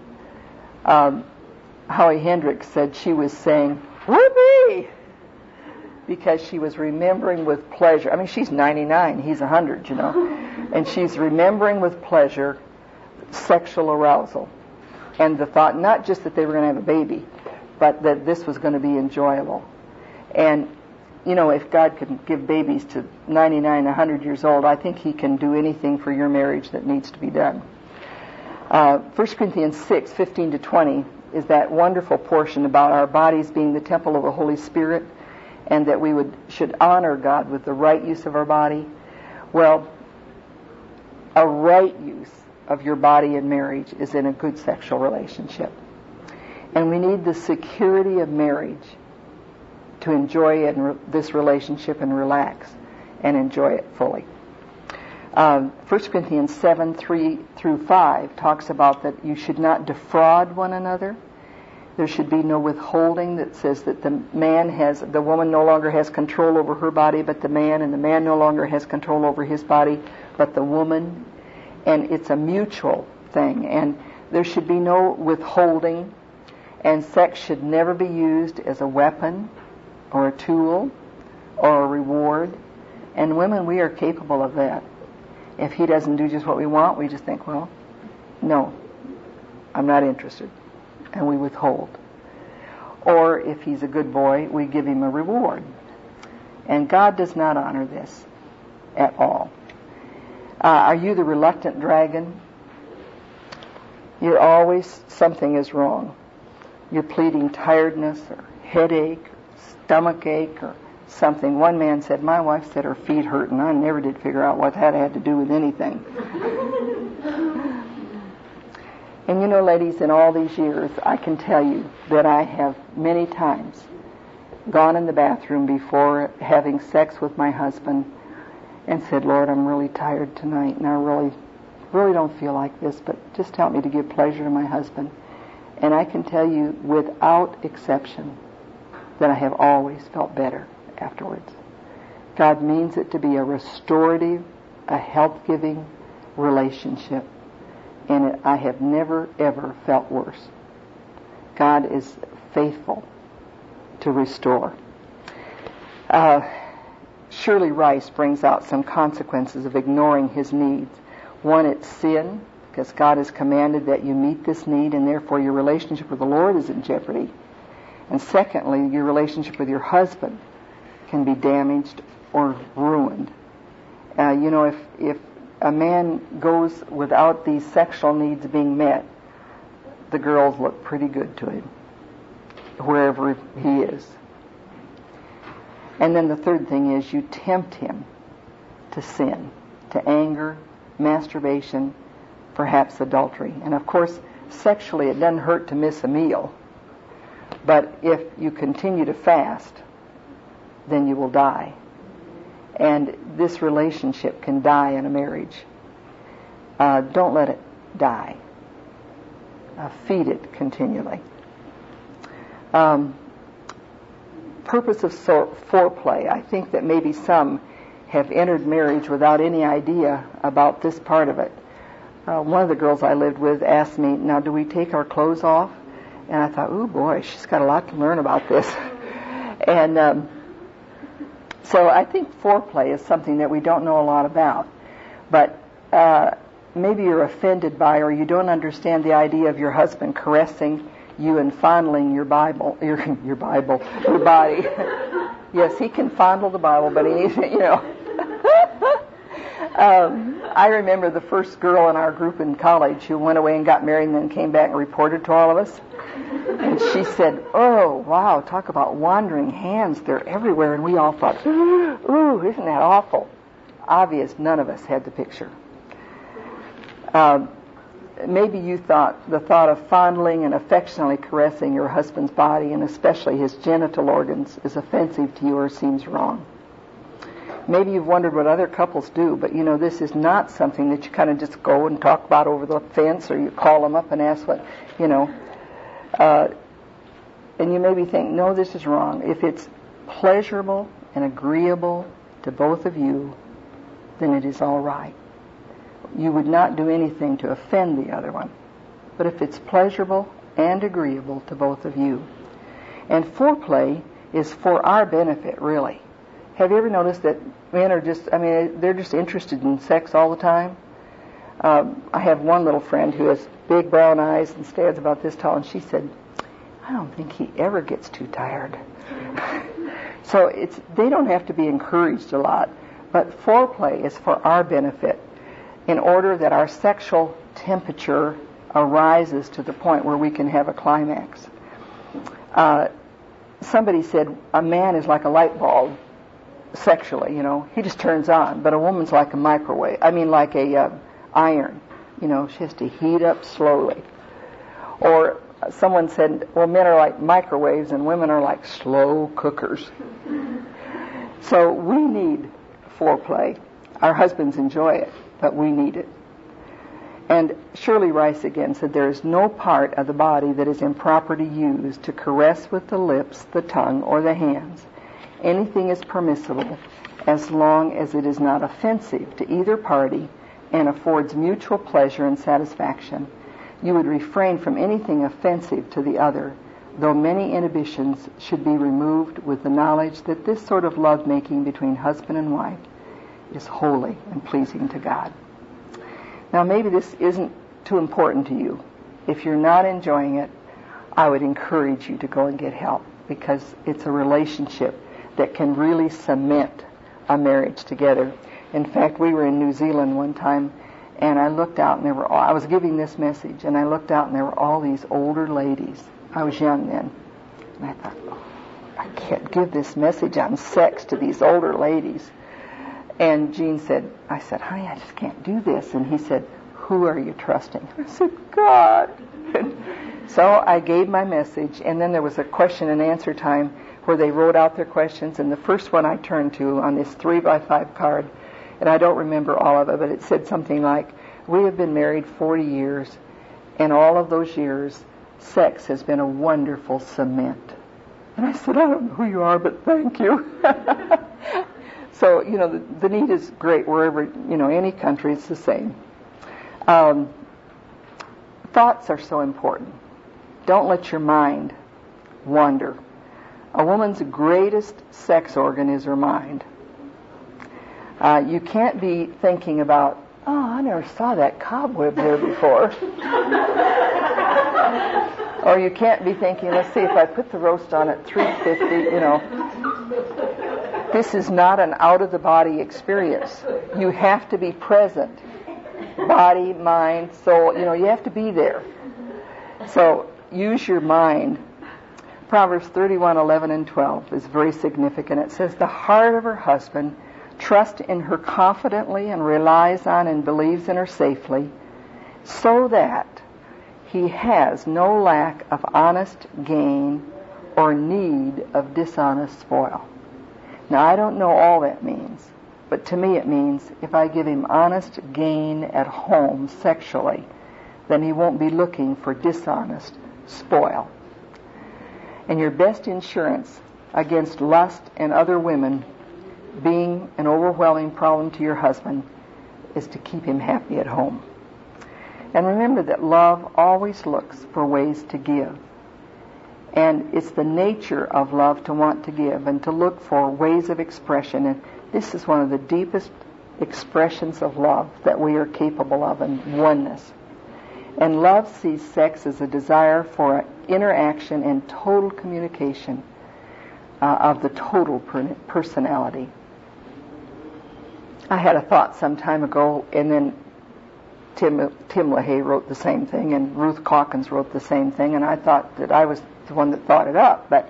Howie Hendricks said she was saying, "Whoopee!" because she was remembering with pleasure. I mean, she's 99, he's 100, and she's remembering with pleasure sexual arousal. And the thought, not just that they were going to have a baby, but that this was going to be enjoyable. And if God can give babies to 99, 100 years old, I think he can do anything for your marriage that needs to be done. 1 Corinthians 6, 15 to 20 is that wonderful portion about our bodies being the temple of the Holy Spirit, and that we should honor God with the right use of our body. Well, a right use of your body in marriage is in a good sexual relationship. And we need the security of marriage to enjoy this relationship and relax and enjoy it fully. 1 Corinthians 7, 3 through 5 talks about that you should not defraud one another. There should be no withholding. That says that the woman no longer has control over her body but the man, and the man no longer has control over his body but the woman. And it's a mutual thing. And there should be no withholding. And sex should never be used as a weapon or a tool or a reward. And women, we are capable of that. If he doesn't do just what we want, we just think, well, no, I'm not interested. And we withhold. Or if he's a good boy, we give him a reward. And God does not honor this at all. Are you the reluctant dragon? You're always, something is wrong. You're pleading tiredness or headache or stomach ache or something. One man said, my wife said her feet hurt, and I never did figure out what that had to do with anything. And ladies, in all these years, I can tell you that I have many times gone in the bathroom before having sex with my husband and said, Lord, I'm really tired tonight, and I really don't feel like this, but just help me to give pleasure to my husband. And I can tell you without exception that I have always felt better afterwards. God means it to be a restorative, a health-giving relationship. And I have never, ever felt worse. God is faithful to restore. Shirley Rice brings out some consequences of ignoring his needs. One, it's sin, because God has commanded that you meet this need, and therefore your relationship with the Lord is in jeopardy. And secondly, your relationship with your husband can be damaged or ruined. If a man goes without these sexual needs being met, the girls look pretty good to him, wherever he is. And then the third thing is you tempt him to sin, to anger, masturbation, perhaps adultery. And of course, sexually it doesn't hurt to miss a meal. But if you continue to fast, then you will die. And this relationship can die in a marriage. Don't let it die. Feed it continually. Purpose of foreplay. I think that maybe some have entered marriage without any idea about this part of it. One of the girls I lived with asked me, now do we take our clothes off? And I thought, oh boy, she's got a lot to learn about this. And so I think foreplay is something that we don't know a lot about. But maybe you're offended by, or you don't understand the idea of your husband caressing you and fondling your body. Yes, he can fondle the Bible, but he needs, I remember the first girl in our group in college who went away and got married and then came back and reported to all of us. And she said, oh, wow, talk about wandering hands. They're everywhere. And we all thought, ooh, isn't that awful? Obvious, none of us had the picture. Maybe you thought the thought of fondling and affectionately caressing your husband's body, and especially his genital organs, is offensive to you or seems wrong. Maybe you've wondered what other couples do, but this is not something that you kind of just go and talk about over the fence, or you call them up and ask what, and you maybe think, no, this is wrong. If it's pleasurable and agreeable to both of you, then it is all right. You would not do anything to offend the other one. But if it's pleasurable and agreeable to both of you. And foreplay is for our benefit, really. Have you ever noticed that men are they're just interested in sex all the time? I have one little friend who has big brown eyes and stands about this tall, and she said, I don't think he ever gets too tired. So So they don't have to be encouraged a lot, but foreplay is for our benefit in order that our sexual temperature arises to the point where we can have a climax. Somebody said a man is like a light bulb sexually, he just turns on, but a woman's like a microwave. Like a iron, she has to heat up slowly. Or someone said, well, men are like microwaves and women are like slow cookers. So we need foreplay. Our husbands enjoy it, but we need it. And Shirley Rice again said, there is no part of the body that is improper to use to caress with the lips, the tongue, or the hands. Anything is permissible as long as it is not offensive to either party and affords mutual pleasure and satisfaction. You would refrain from anything offensive to the other, though many inhibitions should be removed with the knowledge that this sort of love-making between husband and wife is holy and pleasing to God. Now, maybe this isn't too important to you. If you're not enjoying it, I would encourage you to go and get help, because it's a relationship that can really cement a marriage together. In fact, we were in New Zealand one time, and I looked out, and I was giving this message, and I looked out, and there were all these older ladies. I was young then, and I thought, I can't give this message on sex to these older ladies. And Gene said, I said, honey, I just can't do this. And he said, who are you trusting? I said, God. So I gave my message, and then there was a question and answer time where they wrote out their questions, and the first one I turned to on this 3x5 card, and I don't remember all of it, but it said something like, we have been married 40 years, and all of those years, sex has been a wonderful cement. And I said, I don't know who you are, but thank you. So, the need is great wherever, any country, it's the same. Thoughts are so important. Don't let your mind wander. A woman's greatest sex organ is her mind. You can't be thinking about, I never saw that cobweb there before. Or you can't be thinking, let's see if I put the roast on at 350, This is not an out-of-the-body experience. You have to be present. Body, mind, soul, you have to be there. So use your mind. Proverbs 31:11 and 12 is very significant. It says, the heart of her husband trusts in her confidently and relies on and believes in her safely, so that he has no lack of honest gain or need of dishonest spoil. Now, I don't know all that means, but to me it means if I give him honest gain at home sexually, then he won't be looking for dishonest spoil. And your best insurance against lust and other women being an overwhelming problem to your husband is to keep him happy at home. And remember that love always looks for ways to give. And it's the nature of love to want to give and to look for ways of expression. And this is one of the deepest expressions of love that we are capable of, in oneness. And love sees sex as a desire for interaction and total communication of the total personality. I had a thought some time ago, and then Tim LaHaye wrote the same thing, and Ruth Calkins wrote the same thing, and I thought that I was the one that thought it up. But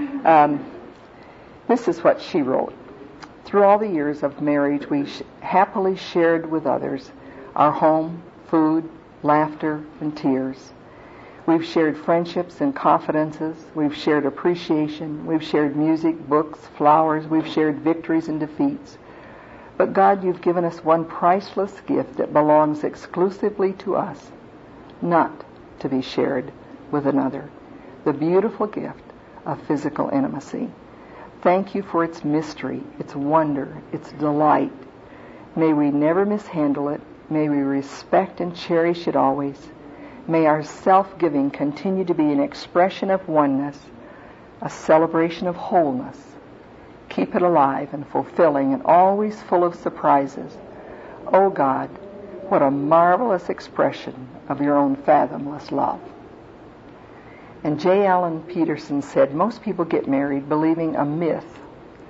this is what she wrote. Through all the years of marriage, we happily shared with others our home, food, laughter, and tears. We've shared friendships and confidences. We've shared appreciation. We've shared music, books, flowers. We've shared victories and defeats. But God, you've given us one priceless gift that belongs exclusively to us, not to be shared with another. The beautiful gift of physical intimacy. Thank you for its mystery, its wonder, its delight. May we never mishandle it. May we respect and cherish it always. May our self-giving continue to be an expression of oneness, a celebration of wholeness. Keep it alive and fulfilling and always full of surprises. Oh God, what a marvelous expression of your own fathomless love. And J. Allen Peterson said, most people get married believing a myth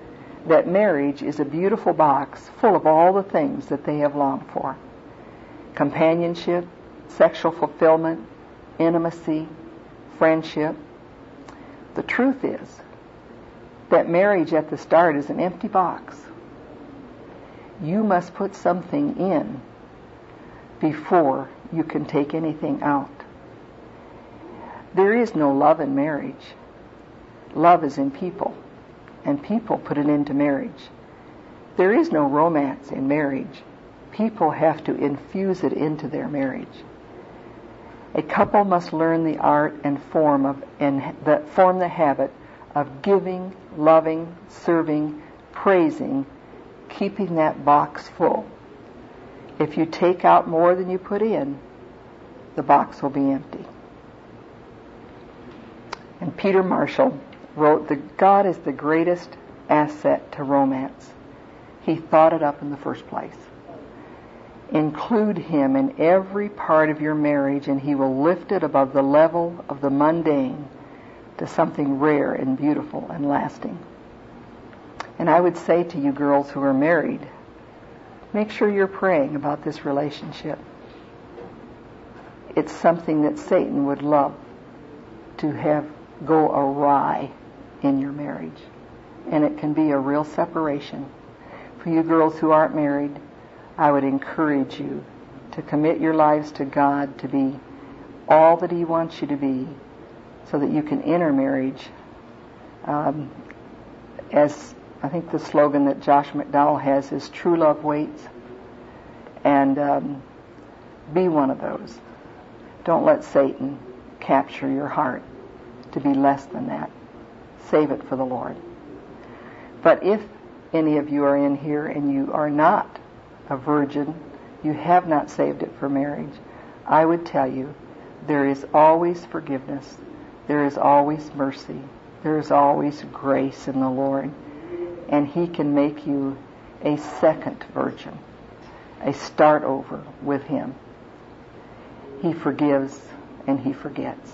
that marriage is a beautiful box full of all the things that they have longed for. Companionship, sexual fulfillment, intimacy, friendship. The truth is that marriage at the start is an empty box. You must put something in before you can take anything out. There is no love in marriage. Love is in people, and people put it into marriage. There is no romance in marriage. People have to infuse it into their marriage. A couple must learn the art and form the habit of giving, loving, serving, praising, keeping that box full. If you take out more than you put in, the box will be empty. And Peter Marshall wrote that God is the greatest asset to romance. He thought it up in the first place. Include Him in every part of your marriage, and He will lift it above the level of the mundane to something rare and beautiful and lasting. And I would say to you girls who are married, make sure you're praying about this relationship. It's something that Satan would love to have go awry in your marriage. And it can be a real separation. For you girls who aren't married, I would encourage you to commit your lives to God, to be all that He wants you to be, so that you can enter marriage as I think the slogan that Josh McDowell has is true love waits. And be one of those. Don't let Satan capture your heart to be less than that. Save it for the Lord. But if any of you are in here and you are not a virgin, you have not saved it for marriage, I would tell you there is always forgiveness. There is always mercy. There is always grace in the Lord. And He can make you a second virgin, a start over with Him. He forgives and He forgets.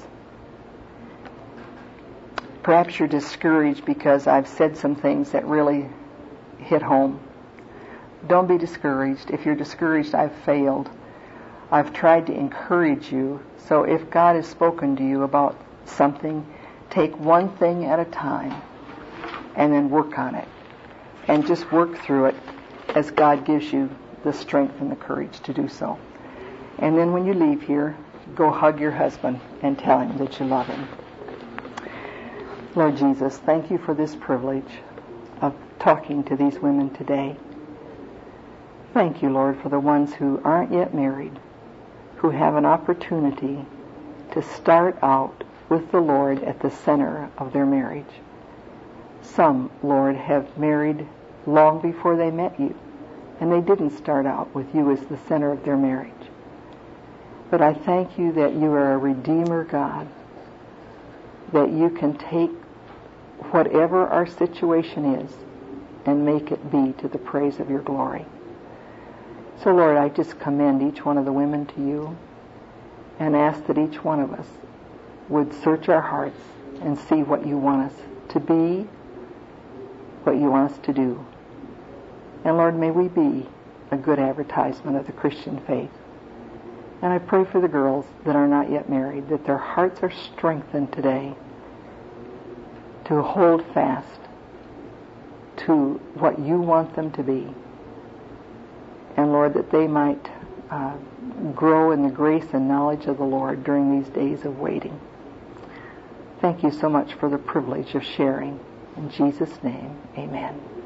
Perhaps you're discouraged because I've said some things that really hit home. Don't be discouraged. If you're discouraged, I've failed. I've tried to encourage you. So if God has spoken to you about something, take one thing at a time and then work on it. And just work through it as God gives you the strength and the courage to do so. And then when you leave here, go hug your husband and tell him that you love him. Lord Jesus, thank you for this privilege of talking to these women today. Thank you, Lord, for the ones who aren't yet married, who have an opportunity to start out with the Lord at the center of their marriage. Some, Lord, have married long before they met you, and they didn't start out with you as the center of their marriage. But I thank you that you are a Redeemer God, that you can take whatever our situation is and make it be to the praise of your glory. So, Lord, I just commend each one of the women to you and ask that each one of us would search our hearts and see what you want us to be, what you want us to do. And, Lord, may we be a good advertisement of the Christian faith. And I pray for the girls that are not yet married, that their hearts are strengthened today to hold fast to what you want them to be. And Lord, that they might grow in the grace and knowledge of the Lord during these days of waiting. Thank you so much for the privilege of sharing. In Jesus' name, amen.